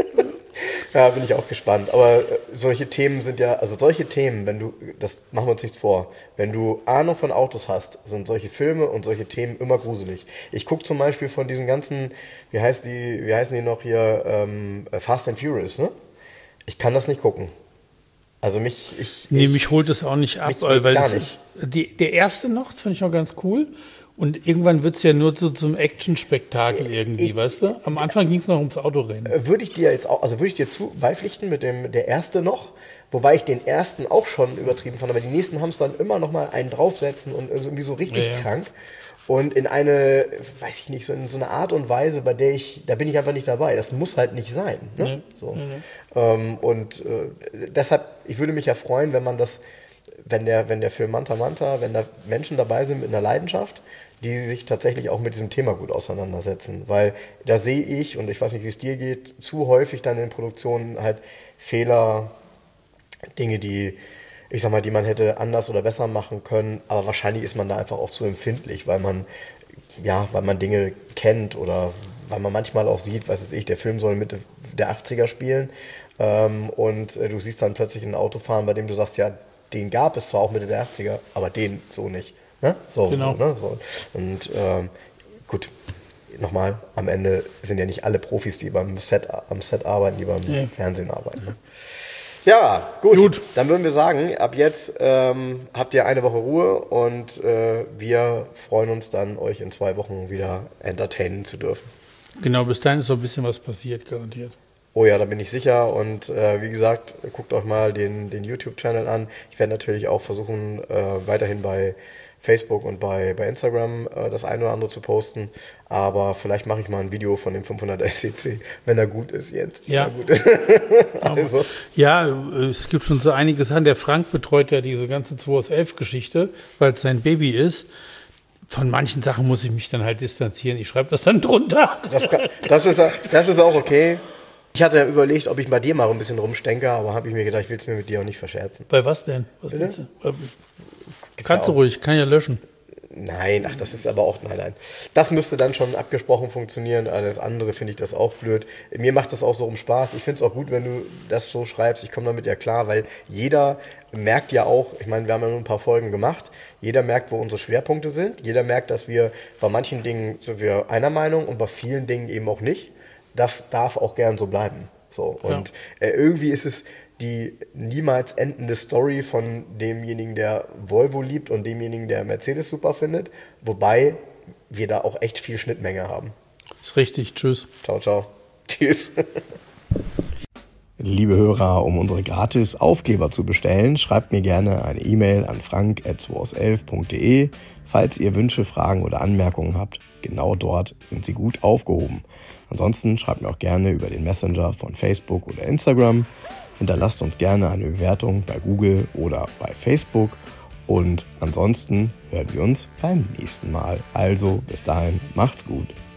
Ja, bin ich auch gespannt. Aber äh, solche Themen sind ja, also solche Themen, wenn du, das machen wir uns nichts vor, wenn du Ahnung von Autos hast, sind solche Filme und solche Themen immer gruselig. Ich gucke zum Beispiel von diesen ganzen, wie heißt die, wie heißen die noch hier, ähm, Fast and Furious, ne? Ich kann das nicht gucken. Also mich, ich... Nee, ich, mich holt es auch nicht ab, mich weil, weil gar das nicht. Ist, die, der erste noch, das finde ich noch ganz cool. Und irgendwann wird es ja nur so zum Action-Spektakel irgendwie, ich- weißt du? Am Anfang ging es noch ums Autorennen. Äh, Würde ich dir jetzt auch, also würde ich dir zu beipflichten mit dem, der erste noch, wobei ich den ersten auch schon übertrieben fand, aber die nächsten haben es dann immer noch mal einen draufsetzen und irgendwie so richtig Ja, ja. krank. Und in eine, weiß ich nicht, so in so eine Art und Weise, bei der ich, da bin ich einfach nicht dabei. Das muss halt nicht sein. Ne? Nee, So. nee, nee. Ähm, und äh, deshalb, ich würde mich ja freuen, wenn man das, wenn der, wenn der Film Manta Manta, wenn da Menschen dabei sind mit einer Leidenschaft, die sich tatsächlich auch mit diesem Thema gut auseinandersetzen. Weil da sehe ich, und ich weiß nicht, wie es dir geht, zu häufig dann in Produktionen halt Fehler, Dinge, die, ich sag mal, die man hätte anders oder besser machen können, aber wahrscheinlich ist man da einfach auch zu empfindlich, weil man, ja, weil man Dinge kennt oder weil man manchmal auch sieht, was weiß ich, der Film soll Mitte der achtziger spielen ähm, und äh, du siehst dann plötzlich ein Auto fahren, bei dem du sagst, ja, den gab es zwar auch Mitte der achtziger, aber den so nicht. Ne? So, Genau. so, ne? So. Und ähm, gut, nochmal, am Ende sind ja nicht alle Profis, die beim Set, am Set arbeiten, die beim Nee. Fernsehen arbeiten. Ne? Ja, gut. Gut. Dann würden wir sagen, ab jetzt ähm, habt ihr eine Woche Ruhe und äh, wir freuen uns dann, euch in zwei Wochen wieder entertainen zu dürfen. Genau, bis dahin ist so ein bisschen was passiert, garantiert. Oh ja, da bin ich sicher und äh, wie gesagt, guckt euch mal den, den YouTube-Channel an. Ich werde natürlich auch versuchen, äh, weiterhin bei Facebook und bei, bei Instagram äh, das eine oder andere zu posten, aber vielleicht mache ich mal ein Video von dem fünfhundert S E C, wenn er gut ist, Jens. Ja. Wenn er gut ist. Also, Ja, es gibt schon so einiges an. Der Frank betreut ja diese ganze zwei aus elf Geschichte, weil es sein Baby ist. Von manchen Sachen muss ich mich dann halt distanzieren. Ich schreibe das dann drunter. das, kann, das, ist, das ist auch okay. Ich hatte ja überlegt, ob ich bei dir mal ein bisschen rumstenke, aber habe ich mir gedacht, ich will es mir mit dir auch nicht verscherzen. Bei was denn? Was Bitte? willst du? Bei- Kannst du ruhig, kann ja löschen. Nein, ach, das ist aber auch, nein, nein. Das müsste dann schon abgesprochen funktionieren. Alles andere finde ich das auch blöd. Mir macht das auch so um Spaß. Ich finde es auch gut, wenn du das so schreibst. Ich komme damit ja klar, weil jeder merkt ja auch, ich meine, wir haben ja nur ein paar Folgen gemacht. Jeder merkt, wo unsere Schwerpunkte sind. Jeder merkt, dass wir bei manchen Dingen sind wir einer Meinung und bei vielen Dingen eben auch nicht. Das darf auch gern so bleiben. So. Und ja. äh, irgendwie ist es die niemals endende Story von demjenigen, der Volvo liebt und demjenigen, der Mercedes super findet. Wobei wir da auch echt viel Schnittmenge haben. Ist richtig. Tschüss. Ciao, ciao. Tschüss. Liebe Hörer, um unsere gratis Aufkleber zu bestellen, schreibt mir gerne eine E-Mail an frank at zwei aus elf punkt de. Falls ihr Wünsche, Fragen oder Anmerkungen habt, genau dort sind sie gut aufgehoben. Ansonsten schreibt mir auch gerne über den Messenger von Facebook oder Instagram. Hinterlasst uns gerne eine Bewertung bei Google oder bei Facebook. Und ansonsten hören wir uns beim nächsten Mal. Also bis dahin, macht's gut.